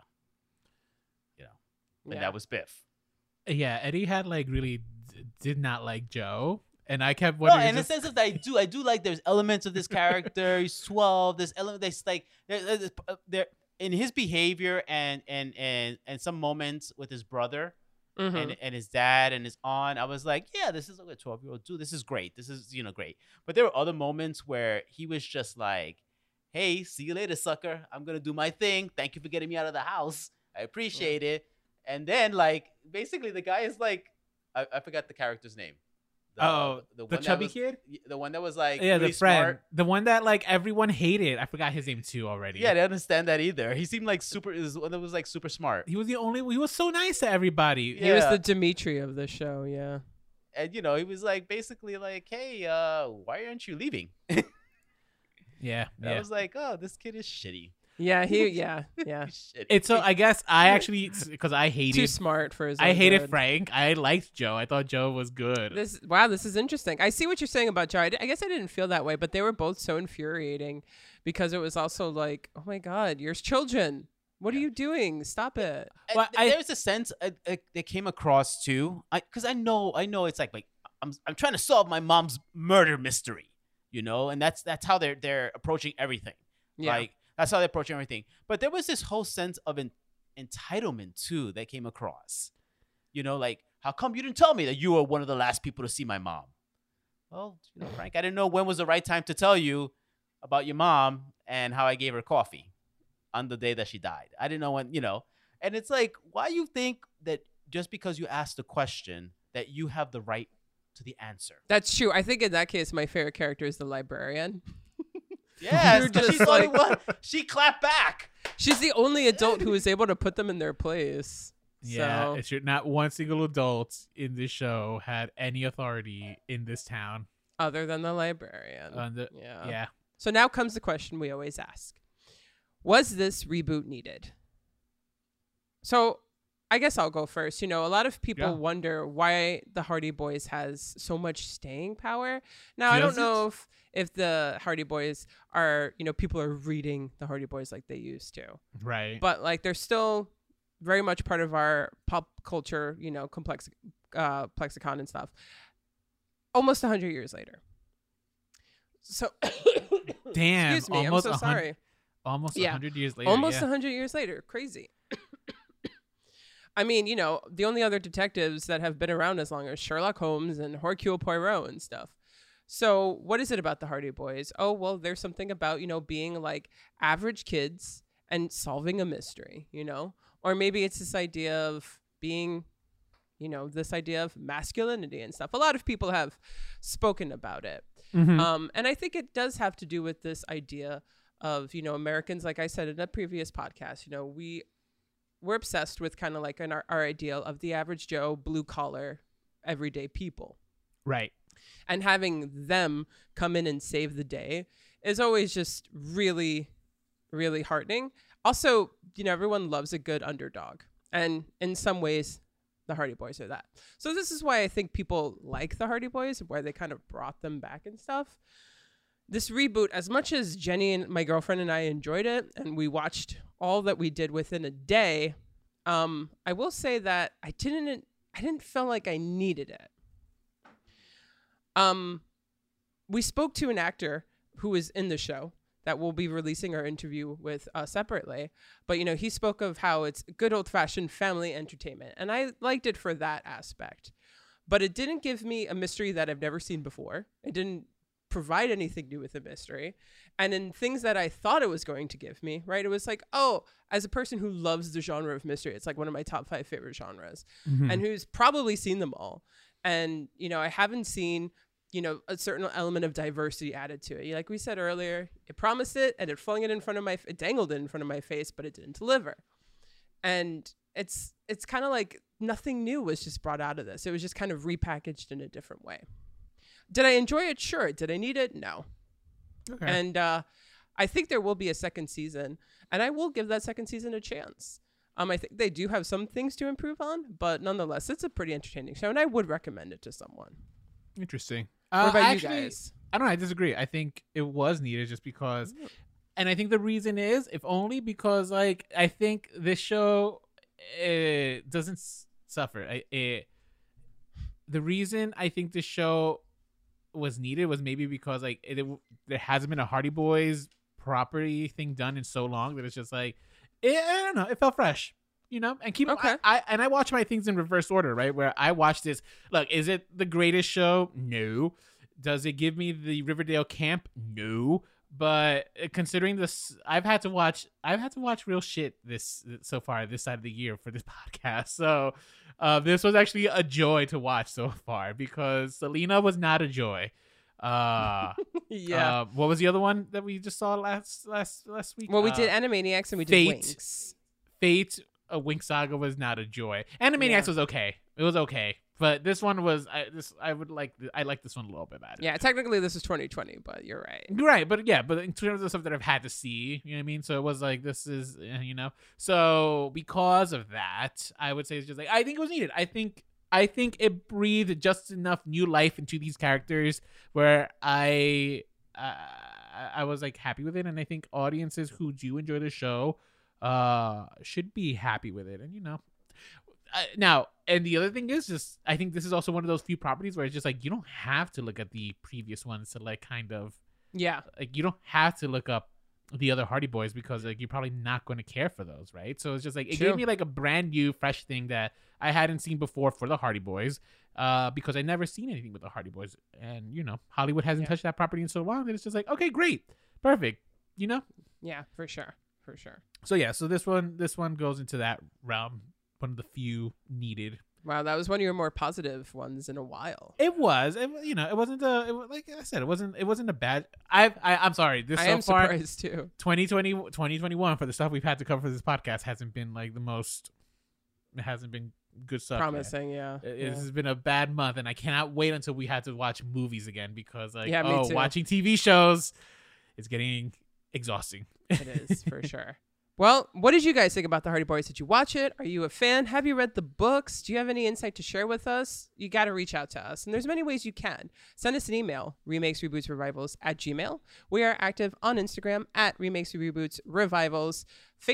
You know, and
Yeah.
that was Biff.
Yeah, Eddie had like really d- did not like Joe, and I kept
No,
wondering.
in the
just-
sense of that, I do, I do like there's elements of this character. He's twelve. There's element that's like there, there's- uh, there in his behavior and and and and some moments with his brother.
Mhm.
and, and his dad and his aunt, I was like, yeah, this is like a twelve year old dude. This is great. This is, you know, great. But there were other moments where he was just like, hey, see you later, sucker. I'm going to do my thing. Thank you for getting me out of the house. I appreciate it. And then like basically the guy is like, I, I forgot the character's name. The,
Oh, the
one that
chubby
was-
kid?
the one that was like
Yeah,
really
the friend,
smart.
the one that like everyone hated. I forgot his name too already.
Yeah, I didn't understand that either. He seemed like super. Is one that was like super smart.
he was the only. He was so nice to everybody.
Yeah.
He was the Dimitri of the show. Yeah.
And you know, he was like basically like, "Hey, uh, why aren't you leaving?"
Yeah,
And I
yeah.
was like, "Oh, this kid is shitty.
Yeah. He. Yeah. Yeah.
He's shitty."
It's so. I guess I actually because I
Too
hated.
smart for his.
I
own
hated
good.
Frank. I liked Joe. I thought Joe was good.
This wow, this is interesting. I see what you're saying about Joe. I, d- I guess I didn't feel that way, but they were both so infuriating because it was also like, oh my god, you're children. What are you doing? Stop it.
And
Well,
th-
I-
there's a sense uh, uh, that came across too, I because I know I know it's like like I'm I'm trying to solve my mom's murder mystery, you know, and that's that's how they're they're approaching everything.
Yeah.
Like that's how they're approaching everything. But there was this whole sense of en- entitlement too that came across. You know, like how come you didn't tell me that you were one of the last people to see my mom? Well, you know, Frank, I didn't know when was the right time to tell you about your mom and how I gave her coffee on the day that she died. I didn't know when, you know. And it's like, why you think that just because you asked the question that you have the right to the answer?
That's true. I think in that case, my favorite character is the librarian.
Yes,
You're
she's
just
the only
like-
one. She clapped back.
She's the only adult who is able to put them in their place.
Yeah,
So-
it's true. Not one single adult in this show had any authority in this town.
Other than the librarian.
Uh, the-
yeah.
yeah.
So now comes the question we always ask. Was this reboot needed? So I guess I'll go first. You know, a lot of people
Yeah.
wonder why the Hardy Boys has so much staying power. Now, I don't
Does
know
it?
if, if the Hardy Boys are, you know, people are reading the Hardy Boys like they used to.
Right.
But like they're still very much part of our pop culture, you know, complex uh plexicon and stuff. Almost a hundred years later. So
Damn.
excuse me,
almost
I'm
a
so
hun-
sorry.
Almost a
Yeah.
hundred years later.
Almost a
yeah.
hundred years later. Crazy. I mean, you know, the only other detectives that have been around as long as Sherlock Holmes and Hercule Poirot and stuff. So what is it about the Hardy Boys? Oh, well, there's something about, you know, being like average kids and solving a mystery, you know? Or maybe it's this idea of being, you know, this idea of masculinity and stuff. A lot of people have spoken about it.
Mhm.
Um, and I think it does have to do with this idea of, you know, Americans, like I said in a previous podcast, you know, we, we're obsessed with kind of like an, our, our ideal of the average Joe, blue collar, everyday people.
Right.
And having them come in and save the day is always just really, really heartening. Also, you know, everyone loves a good underdog. And in some ways, the Hardy Boys are that. So this is why I think people like the Hardy Boys, why they kind of brought them back and stuff. This reboot, as much as Jenny and my girlfriend and I enjoyed it, and we watched all that we did within a day, um, I will say that I didn't, I didn't feel like I needed it. Um, we spoke to an actor who was in the show that we'll be releasing our interview with uh, separately. But, you know, he spoke of how it's good old-fashioned family entertainment. And I liked it for that aspect. But it didn't give me a mystery that I've never seen before. It didn't provide anything new with the mystery. And in things that I thought it was going to give me, right, it was like, oh, as a person who loves the genre of mystery, it's like one of my top five favorite genres,
Mhm.
and who's probably seen them all. And, you know, I haven't seen, you know, a certain element of diversity added to it. Like we said earlier, it promised it and it flung it in front of my, it dangled it in front of my face, but it didn't deliver. And it's, it's kind of like nothing new was just brought out of this. It was just kind of repackaged in a different way. Did I enjoy it? Sure. Did I need it? No.
Okay.
And uh, I think there will be a second season, and I will give that second season a chance. Um, I think they do have some things to improve on, but nonetheless, it's a pretty entertaining show, and I would recommend it to someone.
Interesting.
What
Uh,
about
actually,
you guys?
I don't know. I disagree. I think it was needed just because, and I think the reason is, if only because, like, I think this show it doesn't s- suffer. I, it, the reason I think this show was needed was maybe because, like, it, it there hasn't been a Hardy Boys property thing done in so long that it's just like, it, I don't know. It felt fresh. You know, and keep
Okay.
I, I and I watch my things in reverse order, right? Where I watch this. Look, is it the greatest show? No. Does it give me the Riverdale camp? No. but considering this, I've had to watch I've had to watch real shit this so far this side of the year for this podcast. So uh, this was actually a joy to watch so far because Selena was not a joy. Uh,
yeah.
Uh, what was the other one that we just saw last last last week?
Well, we
uh,
did Animaniacs and we did
Fate.
Winx.
Fate. A Wink Saga was not a joy. Animaniacs
Yeah.
was okay. It was okay, but this one was. I this I would like. I like this one a little bit better.
Yeah, technically this is twenty twenty, but you're right.
You're right, but yeah, but in terms of stuff that I've had to see, you know what I mean? So it was like, this is, uh, you know, so because of that, I would say it's just like, I think it was needed. I think, I think it breathed just enough new life into these characters where I, uh, I was like happy with it. And I think audiences who do enjoy the show, uh, should be happy with it. And, you know, uh, now, and the other thing is just, I think this is also one of those few properties where it's just like, you don't have to look at the previous ones to like kind of,
Yeah.
like you don't have to look up the other Hardy Boys because like you're probably not going to care for those, right? So it's just like it
True.
gave me like a brand new, fresh thing that I hadn't seen before for the Hardy Boys, uh, because I never seen anything with the Hardy Boys, and you know Hollywood hasn't
Yeah.
touched that property in so long that it's just like, okay, great, perfect, you know.
Yeah, for sure. For sure.
So yeah, so this one, this one goes into that realm, one of the few needed.
Wow, that was one of your more positive ones in a while.
It was, it, you know, it wasn't a, it was, like I said, it wasn't, it wasn't a bad. I've, I, I'm sorry, this
I
so
am
far.
surprised too.
twenty twenty, twenty twenty-one for the stuff we've had to cover for this podcast hasn't been like the most, it hasn't been good stuff. yet.
Promising, yeah.
It,
yeah.
This has been a bad month, and I cannot wait until we have to watch movies again because, like,
Yeah, me
oh,
too.
watching T V shows is getting exhausting.
It is for sure. Well, what did you guys think about the Hardy Boys? Did you watch it? Are you a fan? Have you read the books? Do you have any insight to share with us? You got to reach out to us. And there's many ways you can. Send us an email, remakes, reboots, revivals at Gmail. We are active on Instagram at remakes, reboots, revivals,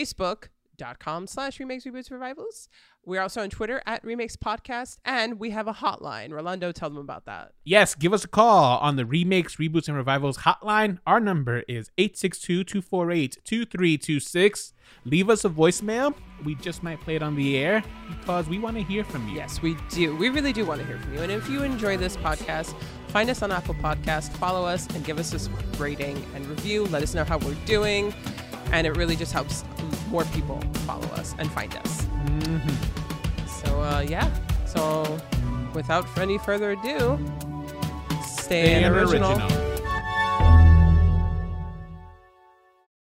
Facebook.com slash remakes, reboots, revivals. We're also on Twitter at remakes podcast. And we have a hotline. Rolando, tell them about that.
Yes, give us a call on the Remakes, Reboots, and Revivals hotline. Our number is eight six two, two four eight, two three two six. Leave us a voicemail. We just might play it on the air because we want to hear from you.
Yes, we do. We really do want to hear from you. And if you enjoy this podcast, find us on Apple Podcasts, follow us, and give us a rating and review. Let us know how we're doing. And it really just helps more people follow us and find us.
Mm-hmm.
So, uh, yeah. So, without any further ado, stay,
Stay
an
an
original.
original.